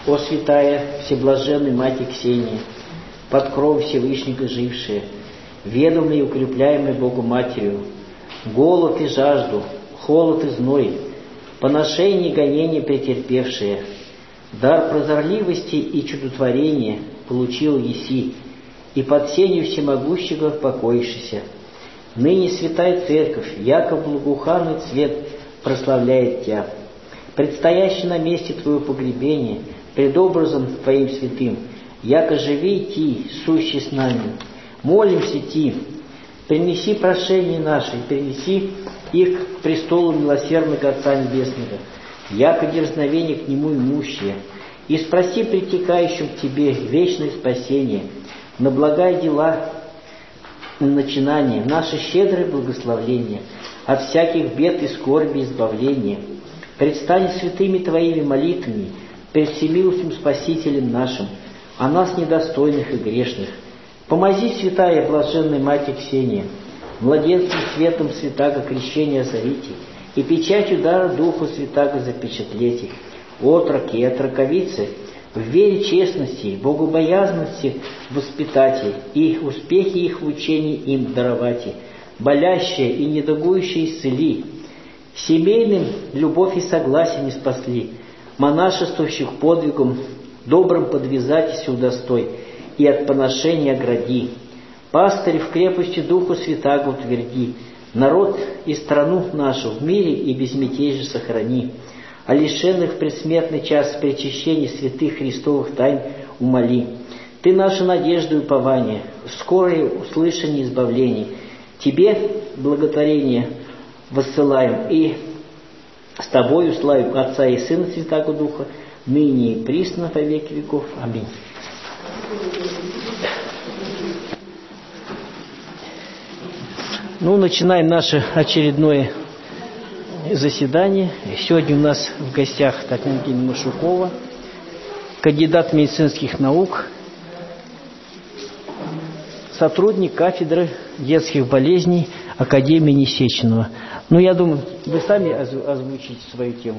О святая Всеблаженная Мать Ксения, под кров Всевышнего жившая, ведомая и укрепляемая Богу Матерью, голод и жажду, холод и зной, поношение и гонение претерпевшие, дар прозорливости и чудотворения получил еси, и под сенью всемогущего покоишься. Ныне святая Церковь, яков благоуханный цвет, прославляет Тебя. Предстоящий на месте Твоего погребения, пред образом Твоим святым, яко живи Ти, сущий с нами. Молимся Ти, принеси прошения наши, перенеси их к престолу милосердного Отца Небесного, яко дерзновение к Нему имущие, и спроси притекающим к Тебе вечное спасение, на благая дела, на начинание, наше щедрое благословление, от всяких бед и скорби избавление. Предстань святыми Твоими молитвами пред всемилостным Спасителем нашим, о нас недостойных и грешных. Помози, святая блаженная Мать Ксения, младенцем светом святаго крещения озарите, и печатью дара Духа святаго запечатлете, отроки и отроковицы, в вере честности, богобоязности воспитайте, и успехи их в учении им даровайте, болящие и недугующие исцели, семейным любовь и согласие не спасли, монашествующих подвигом добрым подвязайтесь удостой, и от поношения огради. Пастырь в крепости Духа Святаго утверди, народ и страну нашу в мире и безмятежье сохрани. А лишенных в предсмертный час причащения святых Христовых тайн умоли. Ты наша надежда и упование, скорое услышание избавления. Тебе благодарение воссылаем, и с Тобою славим Отца и Сына Святаго Духа, ныне и присно во веки веков. Аминь. Начинаем наше очередное заседание. Сегодня у нас в гостях Татьяна Евгеньевна Машукова, кандидат медицинских наук, сотрудник кафедры детских болезней Академии Несеченова. Я думаю, вы сами озвучите свою тему.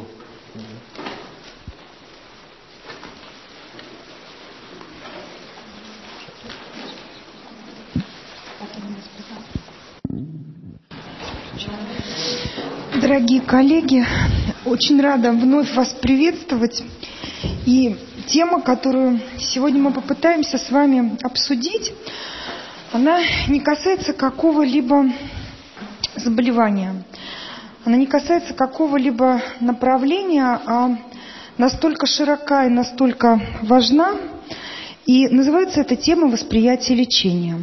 Дорогие коллеги, очень рада вновь вас приветствовать. И тема, которую сегодня мы попытаемся с вами обсудить, она не касается какого-либо заболевания, она не касается какого-либо направления, а настолько широка и настолько важна. И называется эта тема «Восприятие лечения».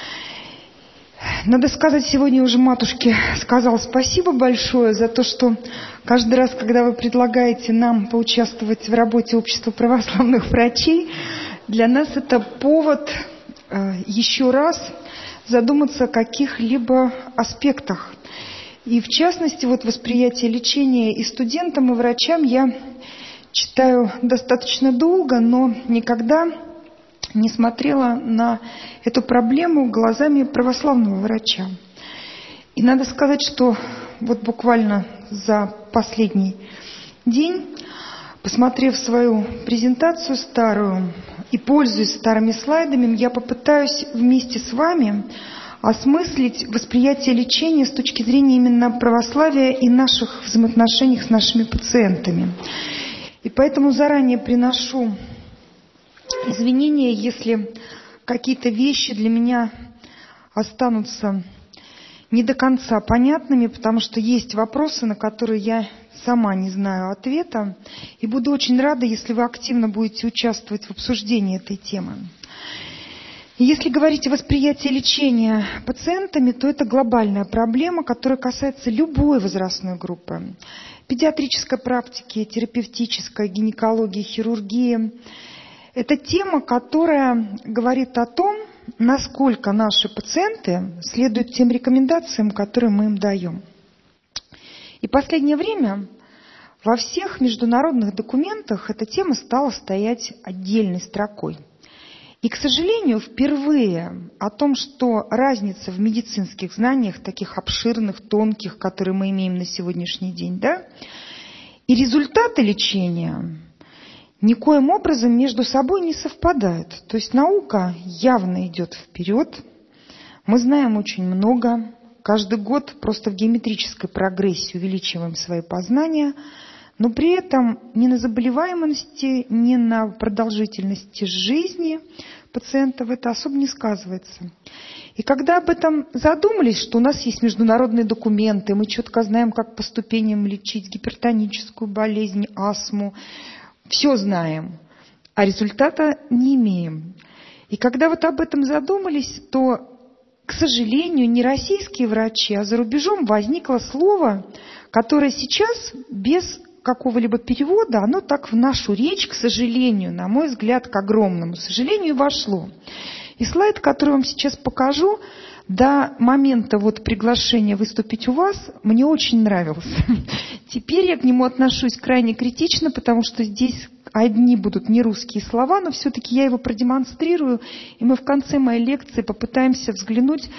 Надо сказать, сегодня уже матушке сказала спасибо большое за то, что каждый раз, когда вы предлагаете нам поучаствовать в работе Общества православных врачей, для нас это повод еще раз задуматься о каких-либо аспектах. И в частности, восприятие лечения и студентам, и врачам я читаю достаточно долго, но никогда не смотрела на эту проблему глазами православного врача. И надо сказать, что буквально за последний день, посмотрев свою презентацию старую и пользуясь старыми слайдами, я попытаюсь вместе с вами осмыслить восприятие лечения с точки зрения именно православия и наших взаимоотношений с нашими пациентами. И поэтому заранее приношу извинения, если какие-то вещи для меня останутся не до конца понятными, потому что есть вопросы, на которые я сама не знаю ответа. И буду очень рада, если вы активно будете участвовать в обсуждении этой темы. И если говорить о восприятии лечения пациентами, то это глобальная проблема, которая касается любой возрастной группы. Педиатрической практики, терапевтической, гинекологии, хирургии. Это тема, которая говорит о том, насколько наши пациенты следуют тем рекомендациям, которые мы им даем. И в последнее время во всех международных документах эта тема стала стоять отдельной строкой. И, к сожалению, впервые о том, что разница в медицинских знаниях, таких обширных, тонких, которые мы имеем на сегодняшний день, и результаты лечения никоим образом между собой не совпадают. То есть наука явно идет вперед. Мы знаем очень много. Каждый год просто в геометрической прогрессии увеличиваем свои познания, но при этом ни на заболеваемости, ни на продолжительности жизни пациентов это особо не сказывается. И когда об этом задумались, что у нас есть международные документы, мы четко знаем, как по ступеням лечить гипертоническую болезнь, астму, все знаем, а результата не имеем. И когда вот об этом задумались, то, к сожалению, не российские врачи, а за рубежом возникло слово, которое сейчас без какого-либо перевода, оно так в нашу речь, к сожалению, на мой взгляд, к огромному сожалению, вошло. И слайд, который вам сейчас покажу, до момента вот приглашения выступить у вас, мне очень нравился. Теперь я к нему отношусь крайне критично, потому что здесь одни будут нерусские слова, но все-таки я его продемонстрирую, и мы в конце моей лекции попытаемся взглянуть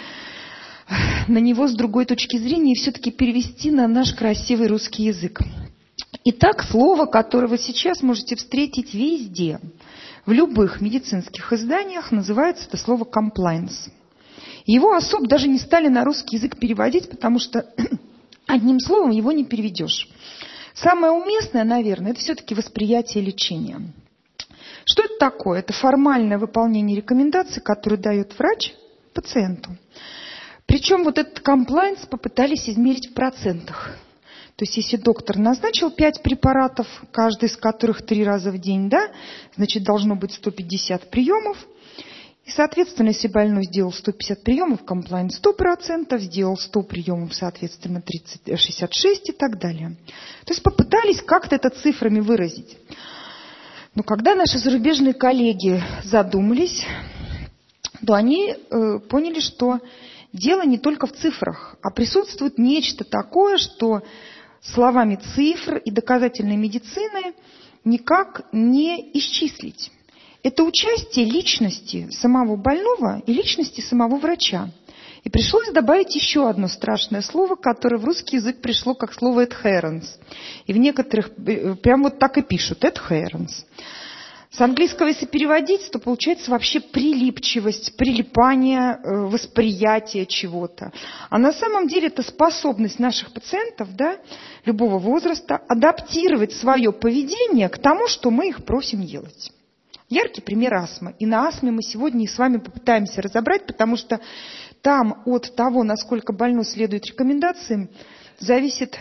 на него с другой точки зрения и все-таки перевести на наш красивый русский язык. Итак, слово, которое вы сейчас можете встретить везде, в любых медицинских изданиях, называется это слово «compliance». Его особо даже не стали на русский язык переводить, потому что одним словом его не переведешь. Самое уместное, наверное, это все-таки восприятие лечения. Что это такое? Это формальное выполнение рекомендаций, которые дает врач пациенту. Причем вот этот compliance попытались измерить в процентах. То есть, если доктор назначил 5 препаратов, каждый из которых 3 раза в день, да, значит, должно быть 150 приемов. И, соответственно, если больной сделал 150 приемов, комплайнс 100%, сделал 100 приемов, соответственно, 66 и так далее. То есть, попытались как-то это цифрами выразить. Но когда наши зарубежные коллеги задумались, то они поняли, что дело не только в цифрах, а присутствует нечто такое, что словами цифр и доказательной медицины никак не исчислить. Это участие личности самого больного и личности самого врача. И пришлось добавить еще одно страшное слово, которое в русский язык пришло как слово adherence. И в некоторых прямо вот так и пишут adherence. С английского, если переводить, то получается вообще прилипчивость, прилипание, восприятие чего-то. А на самом деле это способность наших пациентов, да, любого возраста, адаптировать свое поведение к тому, что мы их просим делать. Яркий пример астмы. И на астме мы сегодня с вами попытаемся разобрать, потому что там от того, насколько больной следует рекомендациям, зависит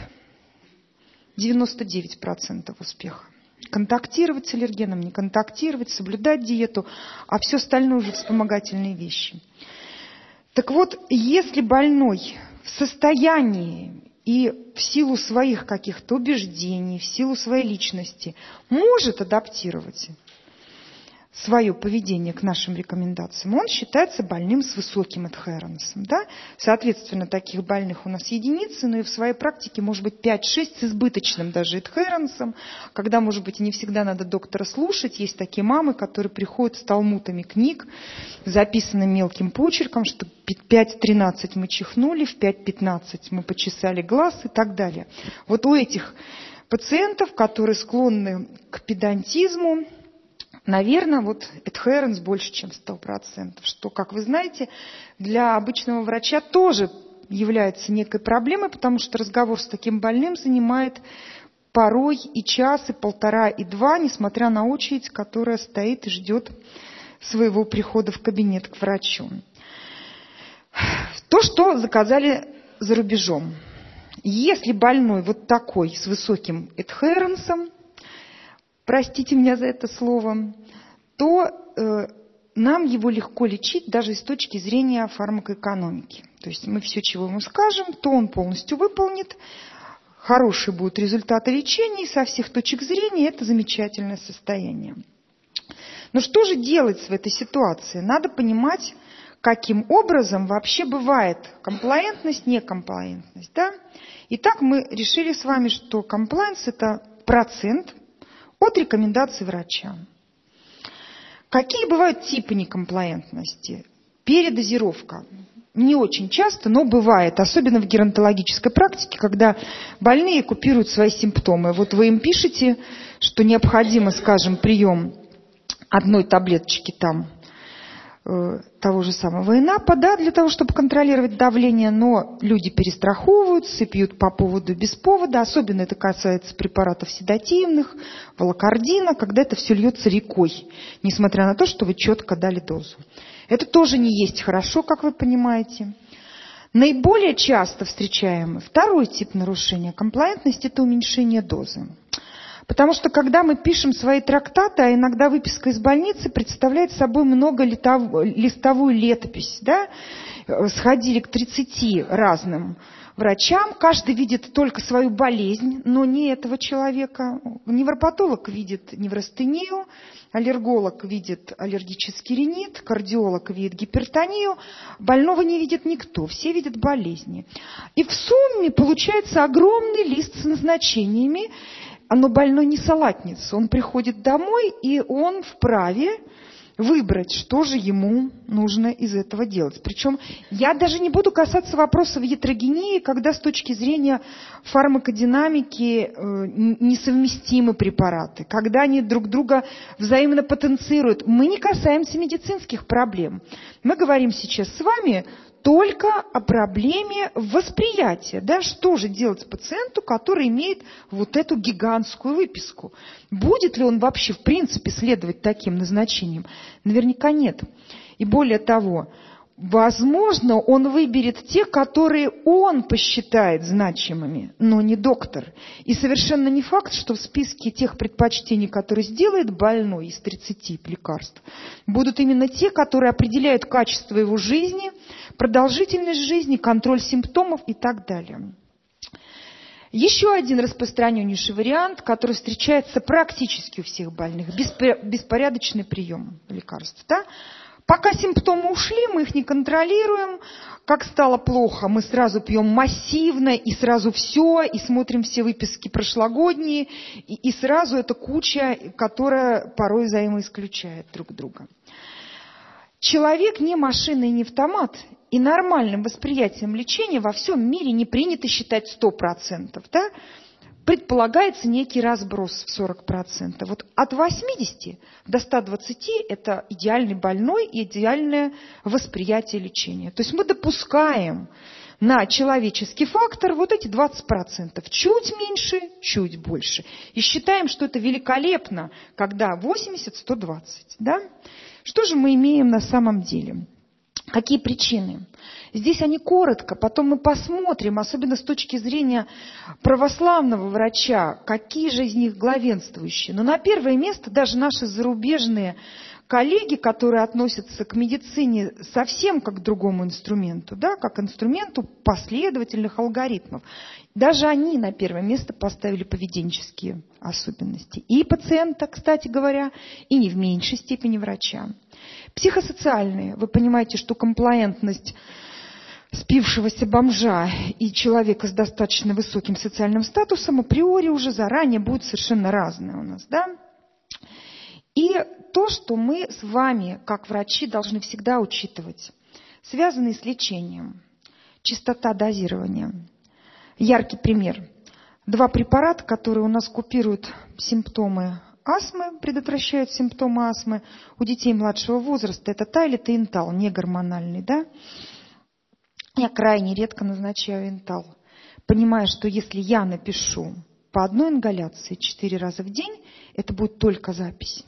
99% успеха. Контактировать с аллергеном, не контактировать, соблюдать диету, а все остальное уже вспомогательные вещи. Так вот, если больной в состоянии и в силу своих каких-то убеждений, в силу своей личности может адаптировать свое поведение к нашим рекомендациям, он считается больным с высоким адхеренсом. Да? Соответственно, таких больных у нас единицы, но и в своей практике может быть 5-6 с избыточным даже адхеренсом, когда, может быть, не всегда надо доктора слушать. Есть такие мамы, которые приходят с талмудами книг, записанными мелким почерком, что в 5:13 мы чихнули, в 5:15 мы почесали глаз и так далее. Вот у этих пациентов, которые склонны к педантизму, наверное, вот adherence больше, чем 100%, что, как вы знаете, для обычного врача тоже является некой проблемой, потому что разговор с таким больным занимает порой и час, и полтора, и два, несмотря на очередь, которая стоит и ждет своего прихода в кабинет к врачу. То, что заказали за рубежом. Если больной вот такой, с высоким adherence, простите меня за это слово, то нам его легко лечить даже с точки зрения фармакоэкономики. То есть мы все, чего ему скажем, то он полностью выполнит, хорошие будут результаты лечения, и со всех точек зрения это замечательное состояние. Но что же делать в этой ситуации? Надо понимать, каким образом вообще бывает комплаентность, некомплаентность. Да? Итак, мы решили с вами, что комплаенс – это процент от рекомендаций врача. Какие бывают типы некомплаентности? Передозировка. Не очень часто, но бывает, особенно в геронтологической практике, когда больные купируют свои симптомы. Вот вы им пишете, что необходимо, скажем, прием одной таблеточки там того же самого ИНАПа, да, для того, чтобы контролировать давление, но люди перестраховываются, пьют по поводу без повода, особенно это касается препаратов седативных, волокордина, когда это все льется рекой, несмотря на то, что вы четко дали дозу. Это тоже не есть хорошо, как вы понимаете. Наиболее часто встречаемый второй тип нарушения комплаентности – это уменьшение дозы. Потому что когда мы пишем свои трактаты, а иногда выписка из больницы представляет собой многолистовую летопись, да? Сходили к 30 разным врачам, каждый видит только свою болезнь, но не этого человека. Невропатолог видит неврастению, аллерголог видит аллергический ринит, кардиолог видит гипертонию, больного не видит никто, все видят болезни. И в сумме получается огромный лист с назначениями. Но больной не салатница, он приходит домой, и он вправе выбрать, что же ему нужно из этого делать. Причем я даже не буду касаться вопросов ятрогении, когда с точки зрения фармакодинамики несовместимы препараты, когда они друг друга взаимно потенцируют. Мы не касаемся медицинских проблем. Мы говорим сейчас с вами только о проблеме восприятия. Да? Что же делать пациенту, который имеет вот эту гигантскую выписку? Будет ли он вообще в принципе следовать таким назначениям? Наверняка нет. И более того, возможно, он выберет те, которые он посчитает значимыми, но не доктор. И совершенно не факт, что в списке тех предпочтений, которые сделает больной из 30 лекарств, будут именно те, которые определяют качество его жизни, продолжительность жизни, контроль симптомов и так далее. Еще один распространеннейший вариант, который встречается практически у всех больных, беспорядочный прием лекарств. Да? Пока симптомы ушли, мы их не контролируем. Как стало плохо, мы сразу пьем массивно, и сразу все, и смотрим все выписки прошлогодние, и сразу это куча, которая порой взаимоисключает друг друга. Человек не машина и не автомат, и нормальным восприятием лечения во всем мире не принято считать 100%. Да? Предполагается некий разброс в 40%. Вот от 80 до 120 – это идеальный больной и идеальное восприятие лечения. То есть мы допускаем на человеческий фактор вот эти 20%. Чуть меньше, чуть больше. И считаем, что это великолепно, когда 80-120. Да? Что же мы имеем на самом деле? Какие причины? Здесь они коротко, потом мы посмотрим, особенно с точки зрения православного врача, какие же из них главенствующие. Но на первое место даже наши зарубежные коллеги, которые относятся к медицине совсем как к другому инструменту, да, как к инструменту последовательных алгоритмов, даже они на первое место поставили поведенческие особенности. И пациента, кстати говоря, и не в меньшей степени врача. Психосоциальные. Вы понимаете, что комплаентность спившегося бомжа и человека с достаточно высоким социальным статусом априори уже заранее будет совершенно разное у нас. Да? И то, что мы с вами, как врачи, должны всегда учитывать, связанные с лечением, частота дозирования. Яркий пример. 2 препарата, которые у нас купируют симптомы астмы, предотвращают симптомы астмы у детей младшего возраста. Это Тайлет и Интал, не гормональный. Да? Я крайне редко назначаю Интал, понимая, что если я напишу по одной ингаляции 4 раза в день, это будет только запись.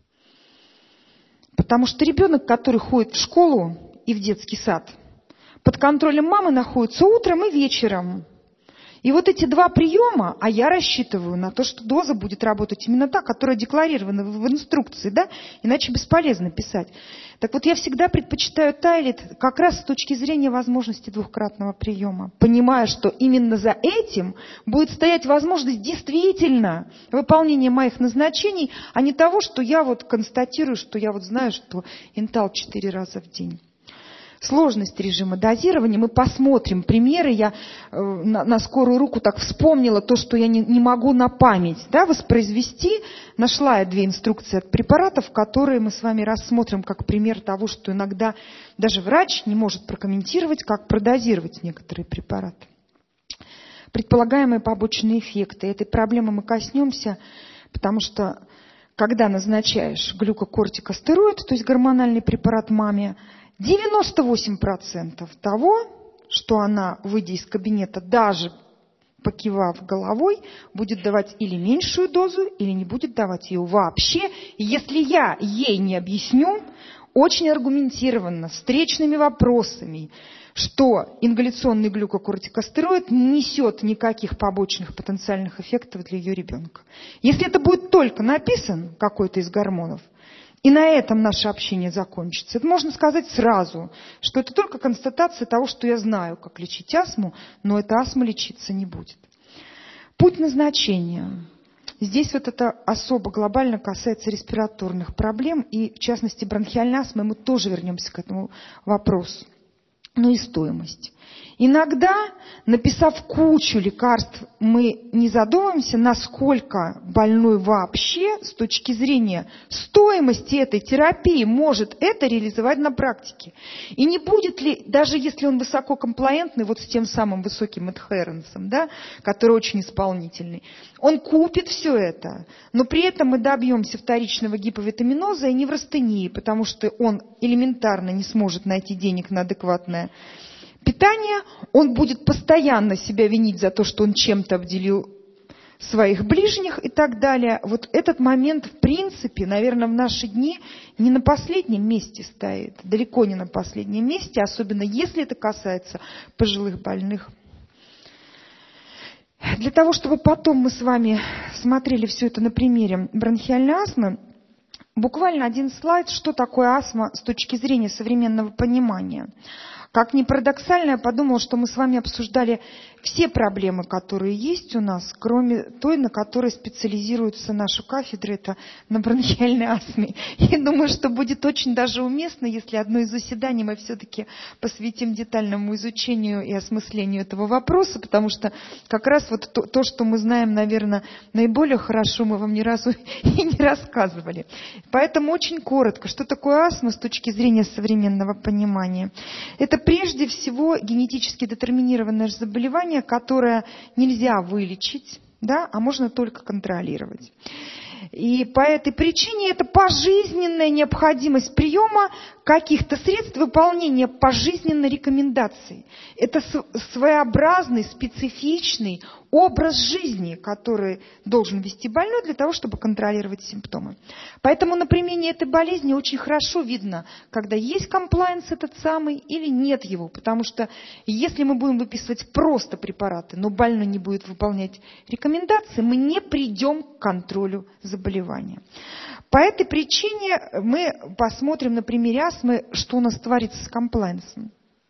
Потому что ребенок, который ходит в школу и в детский сад, под контролем мамы находится утром и вечером. И вот эти 2 приема, а я рассчитываю на то, что доза будет работать именно та, которая декларирована в инструкции, да? Иначе бесполезно писать. Так вот, я всегда предпочитаю Тайлет как раз с точки зрения возможности 2-кратного приема, понимая, что именно за этим будет стоять возможность действительно выполнения моих назначений, а не того, что я вот констатирую, что я вот знаю, что Интал 4 раза в день. сложность режима дозирования. Мы посмотрим примеры. Я на скорую руку так вспомнила то, что я не могу на память воспроизвести. Нашла я 2 инструкции от препаратов, которые мы с вами рассмотрим как пример того, что иногда даже врач не может прокомментировать, как продозировать некоторые препараты. Предполагаемые побочные эффекты. Этой проблемы мы коснемся, потому что когда назначаешь глюкокортикостероид, то есть гормональный препарат маме, 98% того, что она, выйдя из кабинета, даже покивав головой, будет давать или меньшую дозу, или не будет давать ее вообще. И если я ей не объясню очень аргументированно, встречными вопросами, что ингаляционный глюкокортикостероид не несет никаких побочных потенциальных эффектов для ее ребенка. Если это будет только написан какой-то из гормонов, и на этом наше общение закончится, это можно сказать сразу, что это только констатация того, что я знаю, как лечить астму, но эта астма лечиться не будет. Путь назначения. Здесь вот это особо глобально касается респираторных проблем, и в частности бронхиальной астмы, мы тоже вернемся к этому вопросу. Ну и стоимость. Иногда, написав кучу лекарств, мы не задумываемся, насколько больной вообще с точки зрения стоимости этой терапии может это реализовать на практике. И не будет ли, даже если он высококомплаентный, вот с тем самым высоким адхеренсом, который очень исполнительный, он купит все это, но при этом мы добьемся вторичного гиповитаминоза и неврастении, потому что он элементарно не сможет найти денег на адекватное питание, он будет постоянно себя винить за то, что он чем-то обделил своих ближних и так далее. Вот этот момент, в принципе, наверное, в наши дни не на последнем месте стоит, далеко не на последнем месте, особенно если это касается пожилых больных. Для того, чтобы потом мы с вами смотрели все это на примере бронхиальной астмы, буквально один слайд, что такое астма с точки зрения современного понимания. Как ни парадоксально, я подумала, что мы с вами обсуждали все проблемы, которые есть у нас, кроме той, на которой специализируется наша кафедра, это на бронхиальной астме. И думаю, что будет очень даже уместно, если одно из заседаний мы все-таки посвятим детальному изучению и осмыслению этого вопроса, потому что как раз вот то, что мы знаем, наверное, наиболее хорошо, мы вам ни разу и не рассказывали. Поэтому очень коротко, что такое астма с точки зрения современного понимания. Это прежде всего генетически детерминированное заболевание, которое нельзя вылечить, а можно только контролировать. И по этой причине это пожизненная необходимость приема каких-то средств выполнения пожизненной рекомендации. Это своеобразный, специфичный образ жизни, который должен вести больной для того, чтобы контролировать симптомы. Поэтому на примере этой болезни очень хорошо видно, когда есть комплаенс этот самый или нет его. Потому что если мы будем выписывать просто препараты, но больной не будет выполнять рекомендации, мы не придем к контролю заболевания. По этой причине мы посмотрим на примере астмы, что у нас творится с комплаенсом.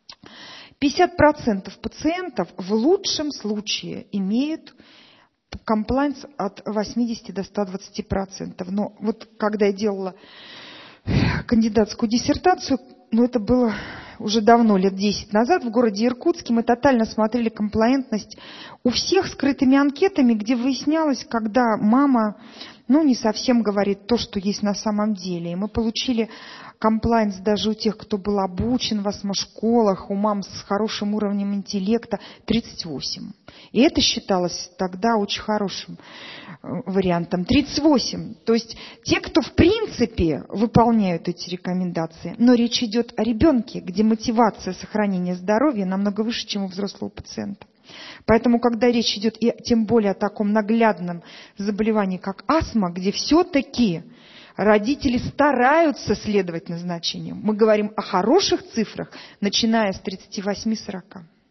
50% пациентов в лучшем случае имеют комплаенс от 80 до 120%. Но вот когда я делала кандидатскую диссертацию, это было уже давно, лет 10 назад, в городе Иркутске, мы тотально смотрели комплаентность у всех скрытыми анкетами, где выяснялось, когда мама не совсем говорит то, что есть на самом деле. И мы получили комплаенс даже у тех, кто был обучен в астмошколах, у мам с хорошим уровнем интеллекта, 38. И это считалось тогда очень хорошим вариантом. 38. То есть те, кто в принципе выполняют эти рекомендации, но речь идет о ребенке, где мотивация сохранения здоровья намного выше, чем у взрослого пациента. Поэтому, когда речь идет, и тем более о таком наглядном заболевании, как астма, где все-таки родители стараются следовать назначениям, мы говорим о хороших цифрах, начиная с 38-40.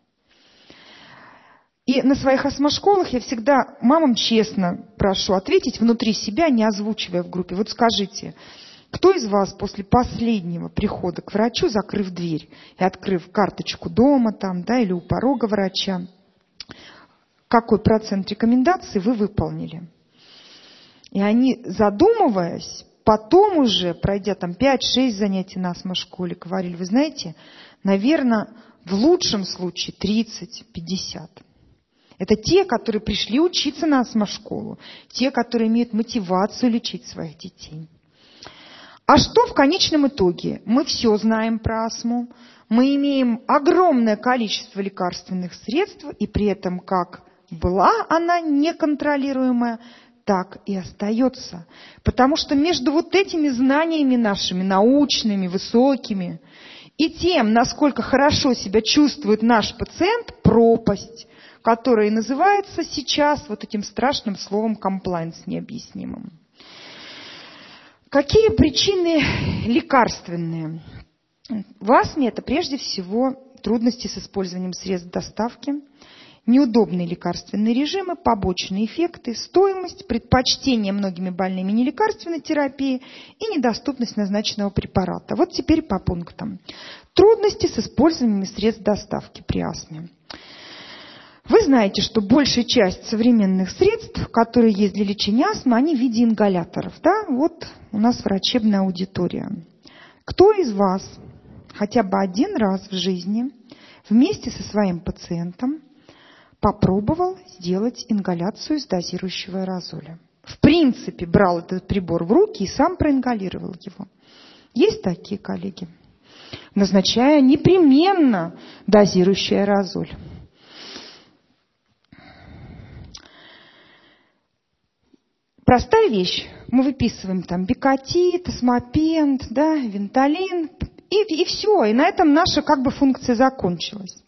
И на своих астмошколах я всегда мамам честно прошу ответить внутри себя, не озвучивая в группе. Вот скажите, кто из вас после последнего прихода к врачу, закрыв дверь и открыв карточку дома или у порога врача, какой процент рекомендаций вы выполнили? И они, задумываясь, потом уже, пройдя 5-6 занятий на астмошколе, говорили, вы знаете, наверное, в лучшем случае 30-50. Это те, которые пришли учиться на астмошколу, те, которые имеют мотивацию лечить своих детей. А что в конечном итоге? Мы все знаем про астму, мы имеем огромное количество лекарственных средств, и при этом как была она неконтролируемая, так и остается. Потому что между вот этими знаниями нашими, научными, высокими, и тем, насколько хорошо себя чувствует наш пациент, пропасть, которая и называется сейчас вот этим страшным словом комплайнс необъяснимым. Какие причины лекарственные? В астме это прежде всего трудности с использованием средств доставки, неудобные лекарственные режимы, побочные эффекты, стоимость, предпочтение многими больными нелекарственной терапии и недоступность назначенного препарата. Вот теперь по пунктам. Трудности с использованием средств доставки при астме. Вы знаете, что большая часть современных средств, которые есть для лечения астмы, они в виде ингаляторов. Да? Вот у нас врачебная аудитория. Кто из вас хотя бы один раз в жизни вместе со своим пациентом попробовал сделать ингаляцию из дозирующего аэрозоля? В принципе, брал этот прибор в руки и сам проингалировал его. Есть такие коллеги? Назначая непременно дозирующий аэрозоль. Простая вещь. Мы выписываем там бикотит, осмопент, да, венталин, и все. И на этом наша как бы функция закончилась.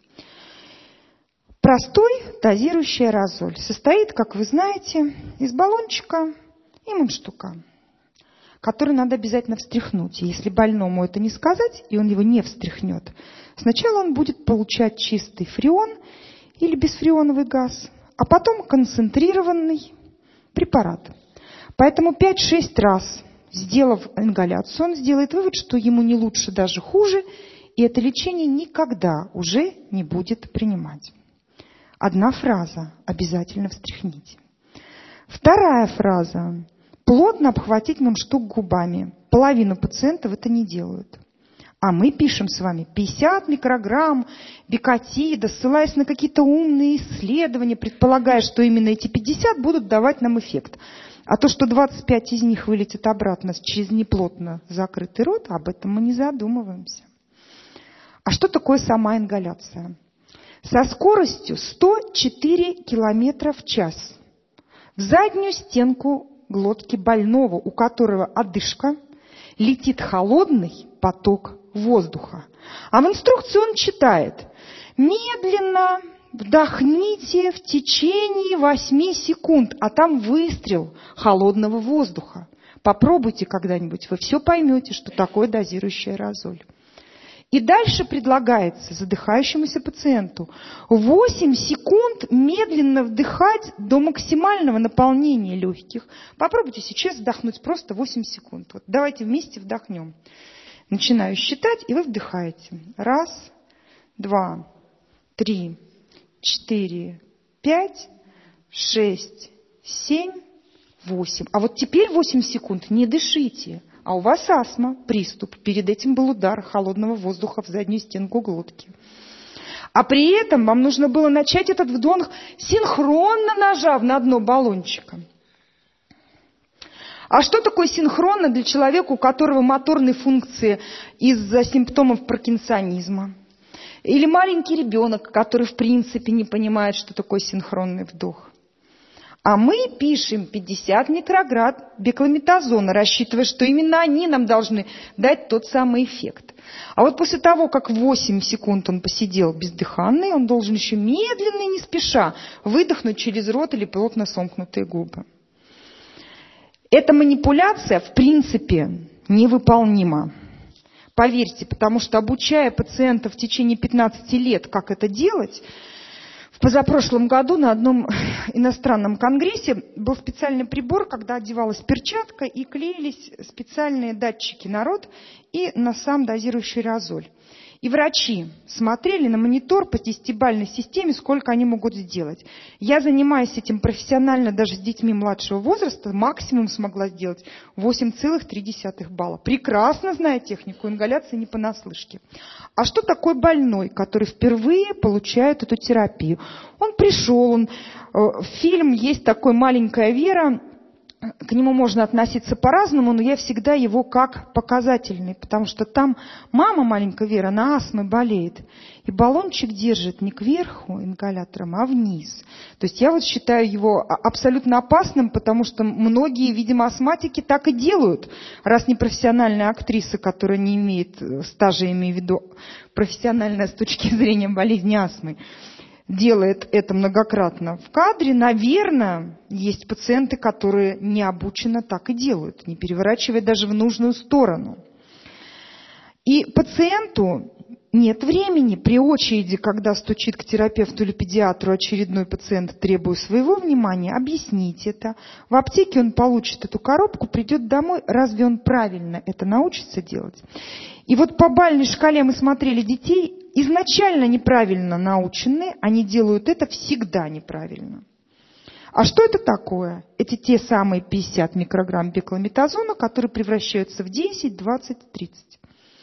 Простой дозирующий аэрозоль состоит, как вы знаете, из баллончика и мундштука, который надо обязательно встряхнуть. И если больному это не сказать, и он его не встряхнет, сначала он будет получать чистый фреон или бесфреоновый газ, а потом концентрированный препарат. Поэтому 5-6 раз, сделав ингаляцию, он сделает вывод, что ему не лучше, даже хуже, и это лечение никогда уже не будет принимать. Одна фраза – обязательно встряхните. Вторая фраза – плотно обхватить мундштук губами. Половину пациентов это не делают. А мы пишем с вами 50 микрограмм бикотида, ссылаясь на какие-то умные исследования, предполагая, что именно эти 50 будут давать нам эффект. А то, что 25 из них вылетит обратно через неплотно закрытый рот, об этом мы не задумываемся. А что такое сама ингаляция? Со скоростью 104 км в час в заднюю стенку глотки больного, у которого одышка, летит холодный поток воздуха. А в инструкции он читает: медленно вдохните в течение 8 секунд, а там выстрел холодного воздуха. Попробуйте когда-нибудь, вы все поймете, что такое дозирующий аэрозоль. И дальше предлагается задыхающемуся пациенту 8 секунд медленно вдыхать до максимального наполнения легких. Попробуйте сейчас вдохнуть просто 8 секунд. Вот давайте вместе вдохнем. Начинаю считать, и вы вдыхаете. 1, 2, 3, 4, 5, 6, 7, 8. А вот теперь 8 секунд не дышите. А у вас астма, приступ. Перед этим был удар холодного воздуха в заднюю стенку глотки. А при этом вам нужно было начать этот вдох, синхронно нажав на дно баллончика. А что такое синхронно для человека, у которого моторные функции из-за симптомов паркинсонизма? Или маленький ребенок, который в принципе не понимает, что такое синхронный вдох? А мы пишем 50 микрограмм бекламетазона, рассчитывая, что именно они нам должны дать тот самый эффект. А вот после того, как 8 секунд он посидел бездыханный, он должен еще медленно и не спеша выдохнуть через рот или плотно сомкнутые губы. Эта манипуляция, в принципе, невыполнима. Поверьте, потому что, обучая пациентов в течение 15 лет, как это делать, в позапрошлом году на одном иностранном конгрессе был специальный прибор, когда одевалась перчатка и клеились специальные датчики на рот и на сам дозирующий аэрозоль. И врачи смотрели на монитор по 10-бальной системе, сколько они могут сделать. Я занимаюсь этим профессионально даже с детьми младшего возраста, максимум смогла сделать 8,3 балла. Прекрасно знаю технику ингаляции не понаслышке. А что такое больной, который впервые получает эту терапию? Он пришел, в фильм есть такой «Маленькая Вера», к нему можно относиться по-разному, но я всегда его как показательный, потому что там мама маленькая Вера на астмой болеет, и баллончик держит не кверху ингалятором, а вниз. То есть я вот считаю его абсолютно опасным, потому что многие, видимо, астматики так и делают, раз не профессиональная актриса, которая не имеет стажа, имею в виду профессиональная с точки зрения болезни астмы, делает это многократно в кадре, наверное, есть пациенты, которые необученно так и делают, не переворачивая даже в нужную сторону. И пациенту нет времени при очереди, когда стучит к терапевту или педиатру очередной пациент, требуя своего внимания, объяснить это. В аптеке он получит эту коробку, придет домой. Разве он правильно это научится делать? И вот по бальной шкале мы смотрели детей, изначально неправильно наученные, они делают это всегда неправильно. А что это такое? Это те самые 50 микрограмм бекламетазона, которые превращаются в 10, 20, 30.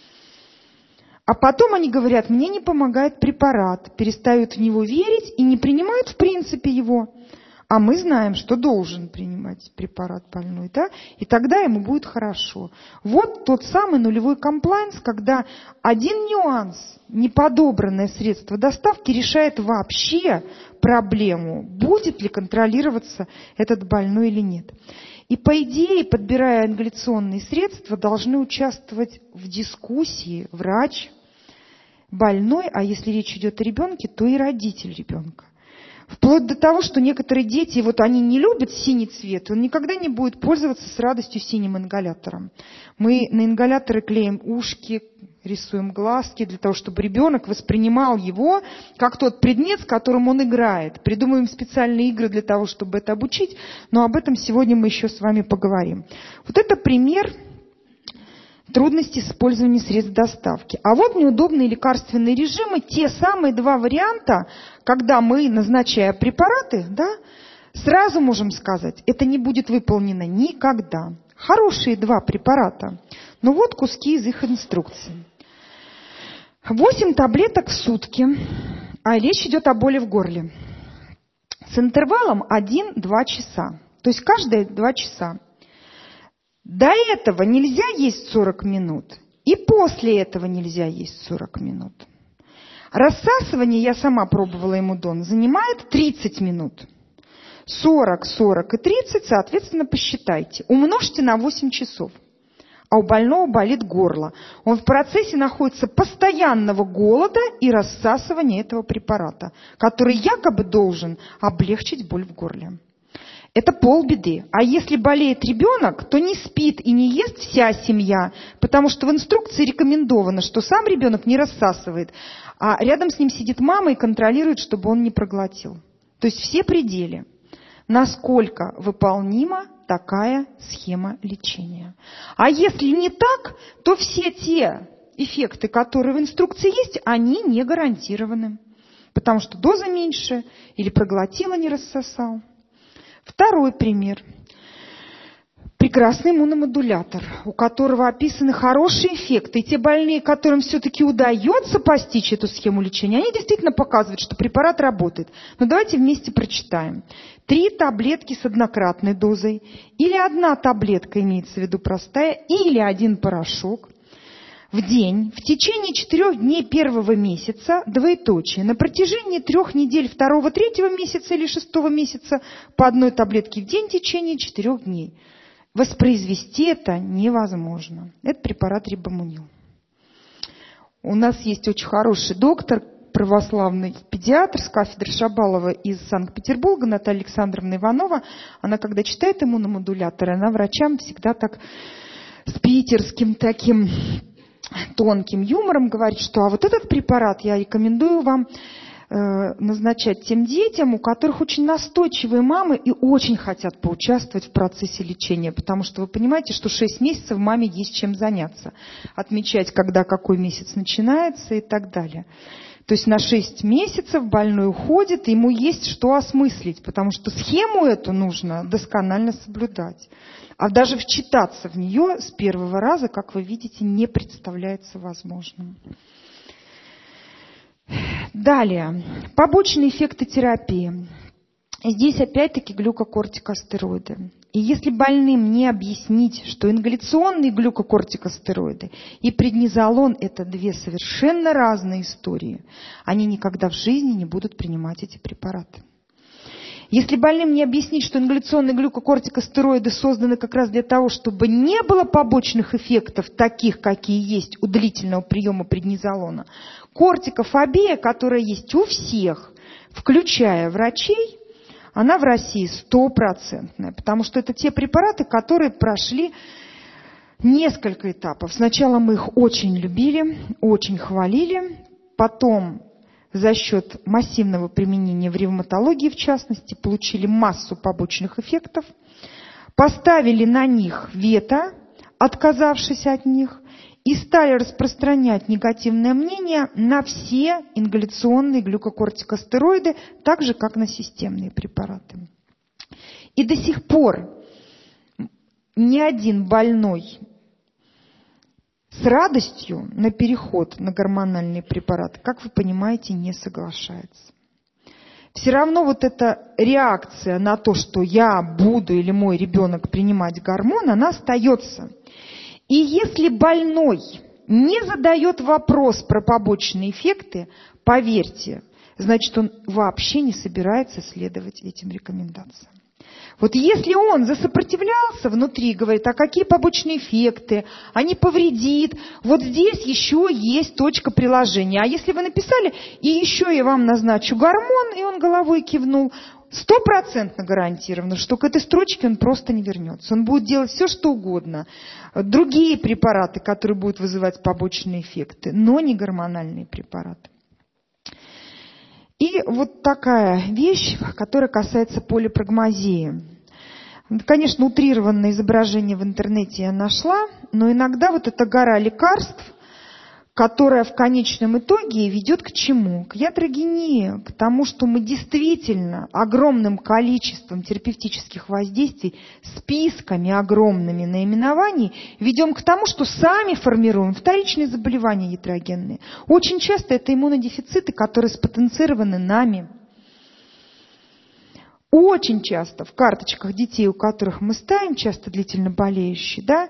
А потом они говорят, мне не помогает препарат, перестают в него верить и не принимают в принципе его. А мы знаем, что должен принимать препарат больной, да? И тогда ему будет хорошо. Вот тот самый нулевой комплайнс, когда один нюанс, неподобранное средство доставки, решает вообще проблему, будет ли контролироваться этот больной или нет. И по идее, подбирая ингаляционные средства, должны участвовать в дискуссии врач, больной, а если речь идет о ребенке, то и родитель ребенка. Вплоть до того, что некоторые дети, вот они не любят синий цвет, он никогда не будет пользоваться с радостью синим ингалятором. Мы на ингаляторы клеим ушки, рисуем глазки, для того, чтобы ребенок воспринимал его как тот предмет, с которым он играет. Придумываем специальные игры для того, чтобы это обучить, но об этом сегодня мы еще с вами поговорим. Вот это пример трудностей с использованием средств доставки. А вот неудобные лекарственные режимы, те самые два варианта, когда мы, назначая препараты, да, сразу можем сказать, это не будет выполнено никогда. Хорошие два препарата, но вот куски из их инструкции. 8 таблеток в сутки, а речь идет о боли в горле, с интервалом 1-2 часа, то есть каждые 2 часа. До этого нельзя есть 40 минут, и после этого нельзя есть 40 минут. Рассасывание, я сама пробовала эмудон, занимает 30 минут. 40, 40 и 30, соответственно, посчитайте. Умножьте на 8 часов. А у больного болит горло. Он в процессе находится постоянного голода и рассасывания этого препарата, который якобы должен облегчить боль в горле. Это полбеды. А если болеет ребенок, то не спит и не ест вся семья, потому что в инструкции рекомендовано, что сам ребенок не рассасывает, а рядом с ним сидит мама и контролирует, чтобы он не проглотил. То есть все пределы. Насколько выполнима такая схема лечения. А если не так, то все те эффекты, которые в инструкции есть, они не гарантированы. Потому что доза меньше или проглотила, не рассосал. Второй пример. Прекрасный иммуномодулятор, у которого описаны хорошие эффекты. И те больные, которым все-таки удается постичь эту схему лечения, они действительно показывают, что препарат работает. Но давайте вместе прочитаем. 3 таблетки с однократной дозой, или 1 таблетка, имеется в виду простая, или 1 порошок в день в течение 4 дней первого месяца, двоеточие, на протяжении 3 недель 2-3 месяца или 6 месяца по 1 таблетке в день в течение 4 дней. Воспроизвести это невозможно. Это препарат рибамунил. У нас есть очень хороший доктор, православный педиатр с кафедры Шабалова из Санкт-Петербурга, Наталья Александровна Иванова. Она, когда читает иммуномодуляторы, она врачам всегда так с питерским таким тонким юмором говорит, что а вот этот препарат я рекомендую вам назначать тем детям, у которых очень настойчивые мамы и очень хотят поучаствовать в процессе лечения, потому что вы понимаете, что 6 месяцев маме есть чем заняться, отмечать, когда какой месяц начинается и так далее. То есть на 6 месяцев больной уходит, и ему есть что осмыслить, потому что схему эту нужно досконально соблюдать. А даже вчитаться в нее с первого раза, как вы видите, не представляется возможным. Далее. Побочные эффекты терапии. Здесь опять-таки глюкокортикостероиды. И если больным не объяснить, что ингаляционные глюкокортикостероиды и преднизолон – это 2 совершенно разные истории, они никогда в жизни не будут принимать эти препараты. Если больным не объяснить, что ингаляционные глюкокортикостероиды созданы как раз для того, чтобы не было побочных эффектов, таких, какие есть у длительного приема преднизолона, кортикофобия, которая есть у всех, включая врачей, она в России 100%, потому что это те препараты, которые прошли несколько этапов. Сначала мы их очень любили, очень хвалили, потом за счет массивного применения в ревматологии, в частности, получили массу побочных эффектов, поставили на них вето, отказавшись от них, и стали распространять негативное мнение на все ингаляционные глюкокортикостероиды, так же, как на системные препараты. И до сих пор ни один больной с радостью на переход на гормональные препараты, как вы понимаете, не соглашается. Все равно вот эта реакция на то, что я буду или мой ребенок принимать гормон, она остается. И если больной не задает вопрос про побочные эффекты, поверьте, значит, он вообще не собирается следовать этим рекомендациям. Вот если он засопротивлялся внутри, говорит, а какие побочные эффекты, а не повредит, вот здесь еще есть точка приложения. А если вы написали, и еще я вам назначу гормон, и он головой кивнул, 100% гарантированно, что к этой строчке он просто не вернется. Он будет делать все, что угодно. Другие препараты, которые будут вызывать побочные эффекты, но не гормональные препараты. И вот такая вещь, которая касается полипрагмазии. Конечно, утрированное изображение в интернете я нашла, но иногда вот эта гора лекарств, которая в конечном итоге ведет к чему? К ятрогении, к тому, что мы действительно огромным количеством терапевтических воздействий, списками огромными наименований ведем к тому, что сами формируем вторичные заболевания ятрогенные. Очень часто это иммунодефициты, которые спотенцированы нами. Очень часто в карточках детей, у которых мы ставим, часто длительно болеющие, да,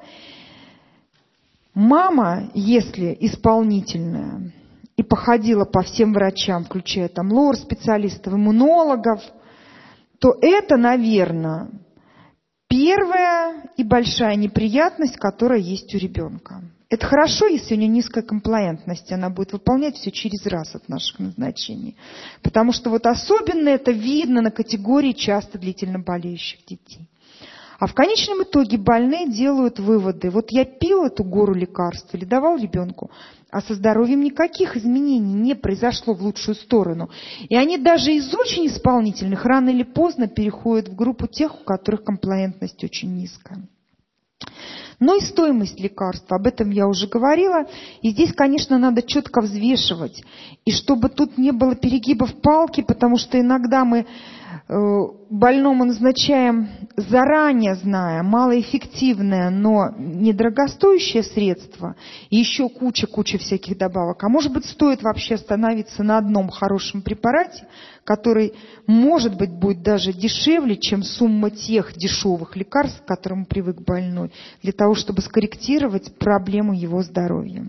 мама, если исполнительная и походила по всем врачам, включая там лор-специалистов, иммунологов, то это, наверное, первая и большая неприятность, которая есть у ребенка. Это хорошо, если у нее низкая комплаентность, она будет выполнять все через раз от наших назначений. Потому что вот особенно это видно на категории часто длительно болеющих детей. А в конечном итоге больные делают выводы. Вот я пил эту гору лекарств или давал ребенку, а со здоровьем никаких изменений не произошло в лучшую сторону. И они даже из очень исполнительных рано или поздно переходят в группу тех, у которых комплаентность очень низкая. Но и стоимость лекарства, об этом я уже говорила. И здесь, конечно, надо четко взвешивать. И чтобы тут не было перегибов палки, потому что иногда мы больному назначаем заранее, зная, малоэффективное, но недорогостоящее средство, и еще куча всяких добавок. А может быть, стоит вообще остановиться на одном хорошем препарате, который, может быть, будет даже дешевле, чем сумма тех дешевых лекарств, к которым привык больной, для того, чтобы скорректировать проблему его здоровья.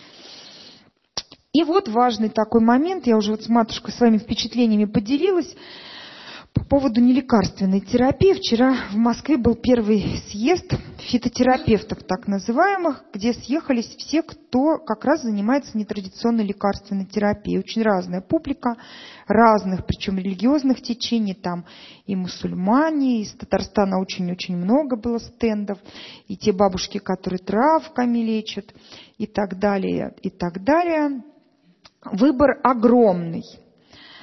И вот важный такой момент, я уже вот с матушкой своими впечатлениями поделилась, по поводу нелекарственной терапии. Вчера в Москве был первый съезд фитотерапевтов, так называемых, где съехались все, кто как раз занимается нетрадиционной лекарственной терапией. Очень разная публика, разных, причем религиозных течений. Там и мусульмане, из Татарстана очень-очень много было стендов, и те бабушки, которые травками лечат, и так далее, и так далее. Выбор огромный.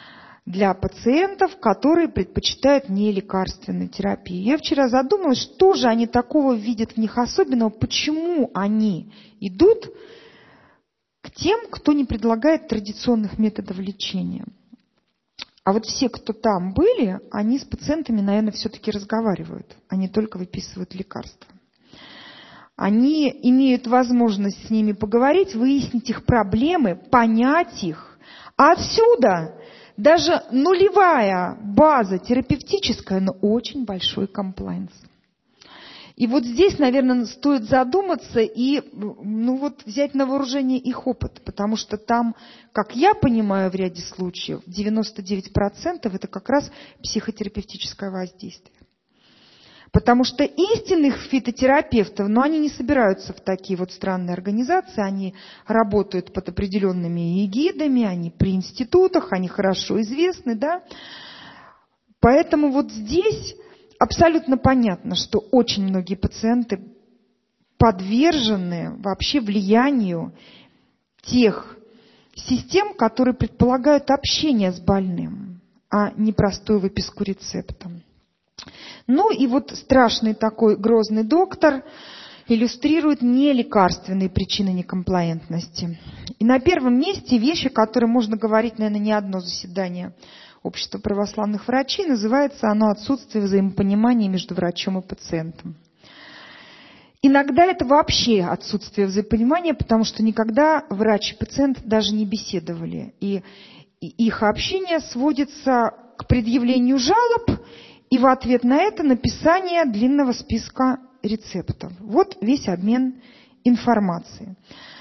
для пациентов, которые предпочитают нелекарственную терапию. Я вчера задумалась, что же они такого видят в них особенного, почему они идут к тем, кто не предлагает традиционных методов лечения. А вот все, кто там были, они с пациентами, наверное, все-таки разговаривают, а не только выписывают лекарства. Они имеют возможность с ними поговорить, выяснить их проблемы, понять их. А отсюда даже нулевая база терапевтическая, но очень большой комплайнс. И вот здесь, наверное, стоит задуматься и взять на вооружение их опыт, потому что там, как я понимаю, в ряде случаев 99% это как раз психотерапевтическое воздействие. Потому что истинных фитотерапевтов, они не собираются в такие вот странные организации, они работают под определенными эгидами, они при институтах, они хорошо известны, да. Поэтому вот здесь абсолютно понятно, что очень многие пациенты подвержены вообще влиянию тех систем, которые предполагают общение с больным, а не простую выписку рецепта. И вот страшный такой грозный доктор иллюстрирует нелекарственные причины некомплаентности. И на первом месте вещи, которые можно говорить, наверное, не одно заседание Общества православных врачей, называется оно «Отсутствие взаимопонимания между врачом и пациентом». Иногда это вообще отсутствие взаимопонимания, потому что никогда врач и пациент даже не беседовали. И их общение сводится к предъявлению жалоб и в ответ на это написание длинного списка рецептов. Вот весь обмен информацией.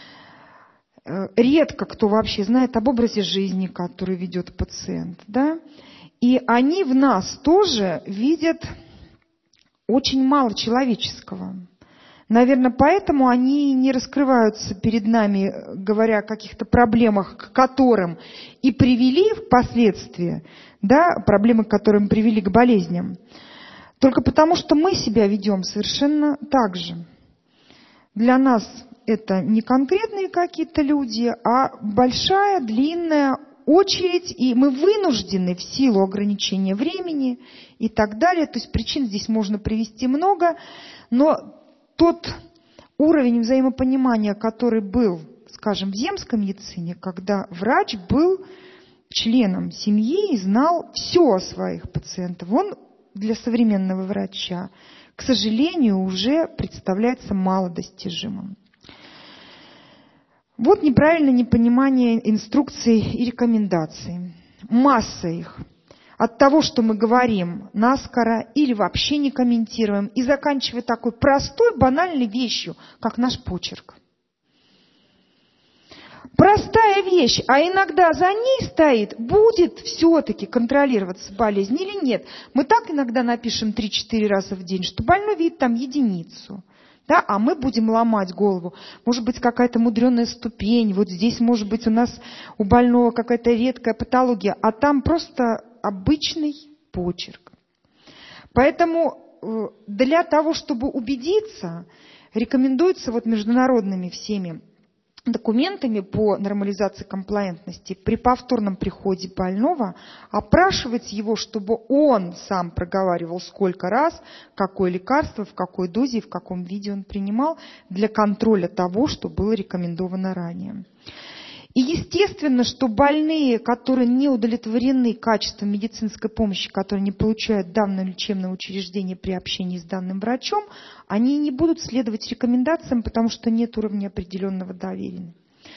Редко кто вообще знает об образе жизни, который ведет пациент, да? И они в нас тоже видят очень мало человеческого. Наверное, поэтому они не раскрываются перед нами, говоря о каких-то проблемах, к которым и привели впоследствии, да, проблемы, к которым привели к болезням. Только потому, что мы себя ведем совершенно так же. Для нас это не конкретные какие-то люди, а большая, длинная очередь, и мы вынуждены в силу ограничения времени и так далее. То есть причин здесь можно привести много, но тот уровень взаимопонимания, который был, скажем, в земской медицине, когда врач был членом семьи и знал все о своих пациентах, он для современного врача, к сожалению, уже представляется малодостижимым. Вот неправильное непонимание инструкций и рекомендаций. Масса их. От того, что мы говорим наскоро или вообще не комментируем, и заканчивая такой простой, банальной вещью, как наш почерк. Простая вещь, а иногда за ней стоит, будет все-таки контролироваться болезнь или нет. Мы так иногда напишем 3-4 раза в день, что больной видит там единицу. Да, а мы будем ломать голову. Может быть, какая-то мудреная ступень, вот здесь, может быть, у нас у больного какая-то редкая патология, а там просто обычный почерк. Поэтому для того, чтобы убедиться, рекомендуется вот международными всеми документами по нормализации комплаентности при повторном приходе больного опрашивать его, чтобы он сам проговаривал, сколько раз, какое лекарство, в какой дозе и в каком виде он принимал для контроля того, что было рекомендовано ранее. И естественно, что больные, которые не удовлетворены качеством медицинской помощи, которые не получают данное лечебное учреждение при общении с данным врачом, они не будут следовать рекомендациям, потому что нет уровня определенного доверия.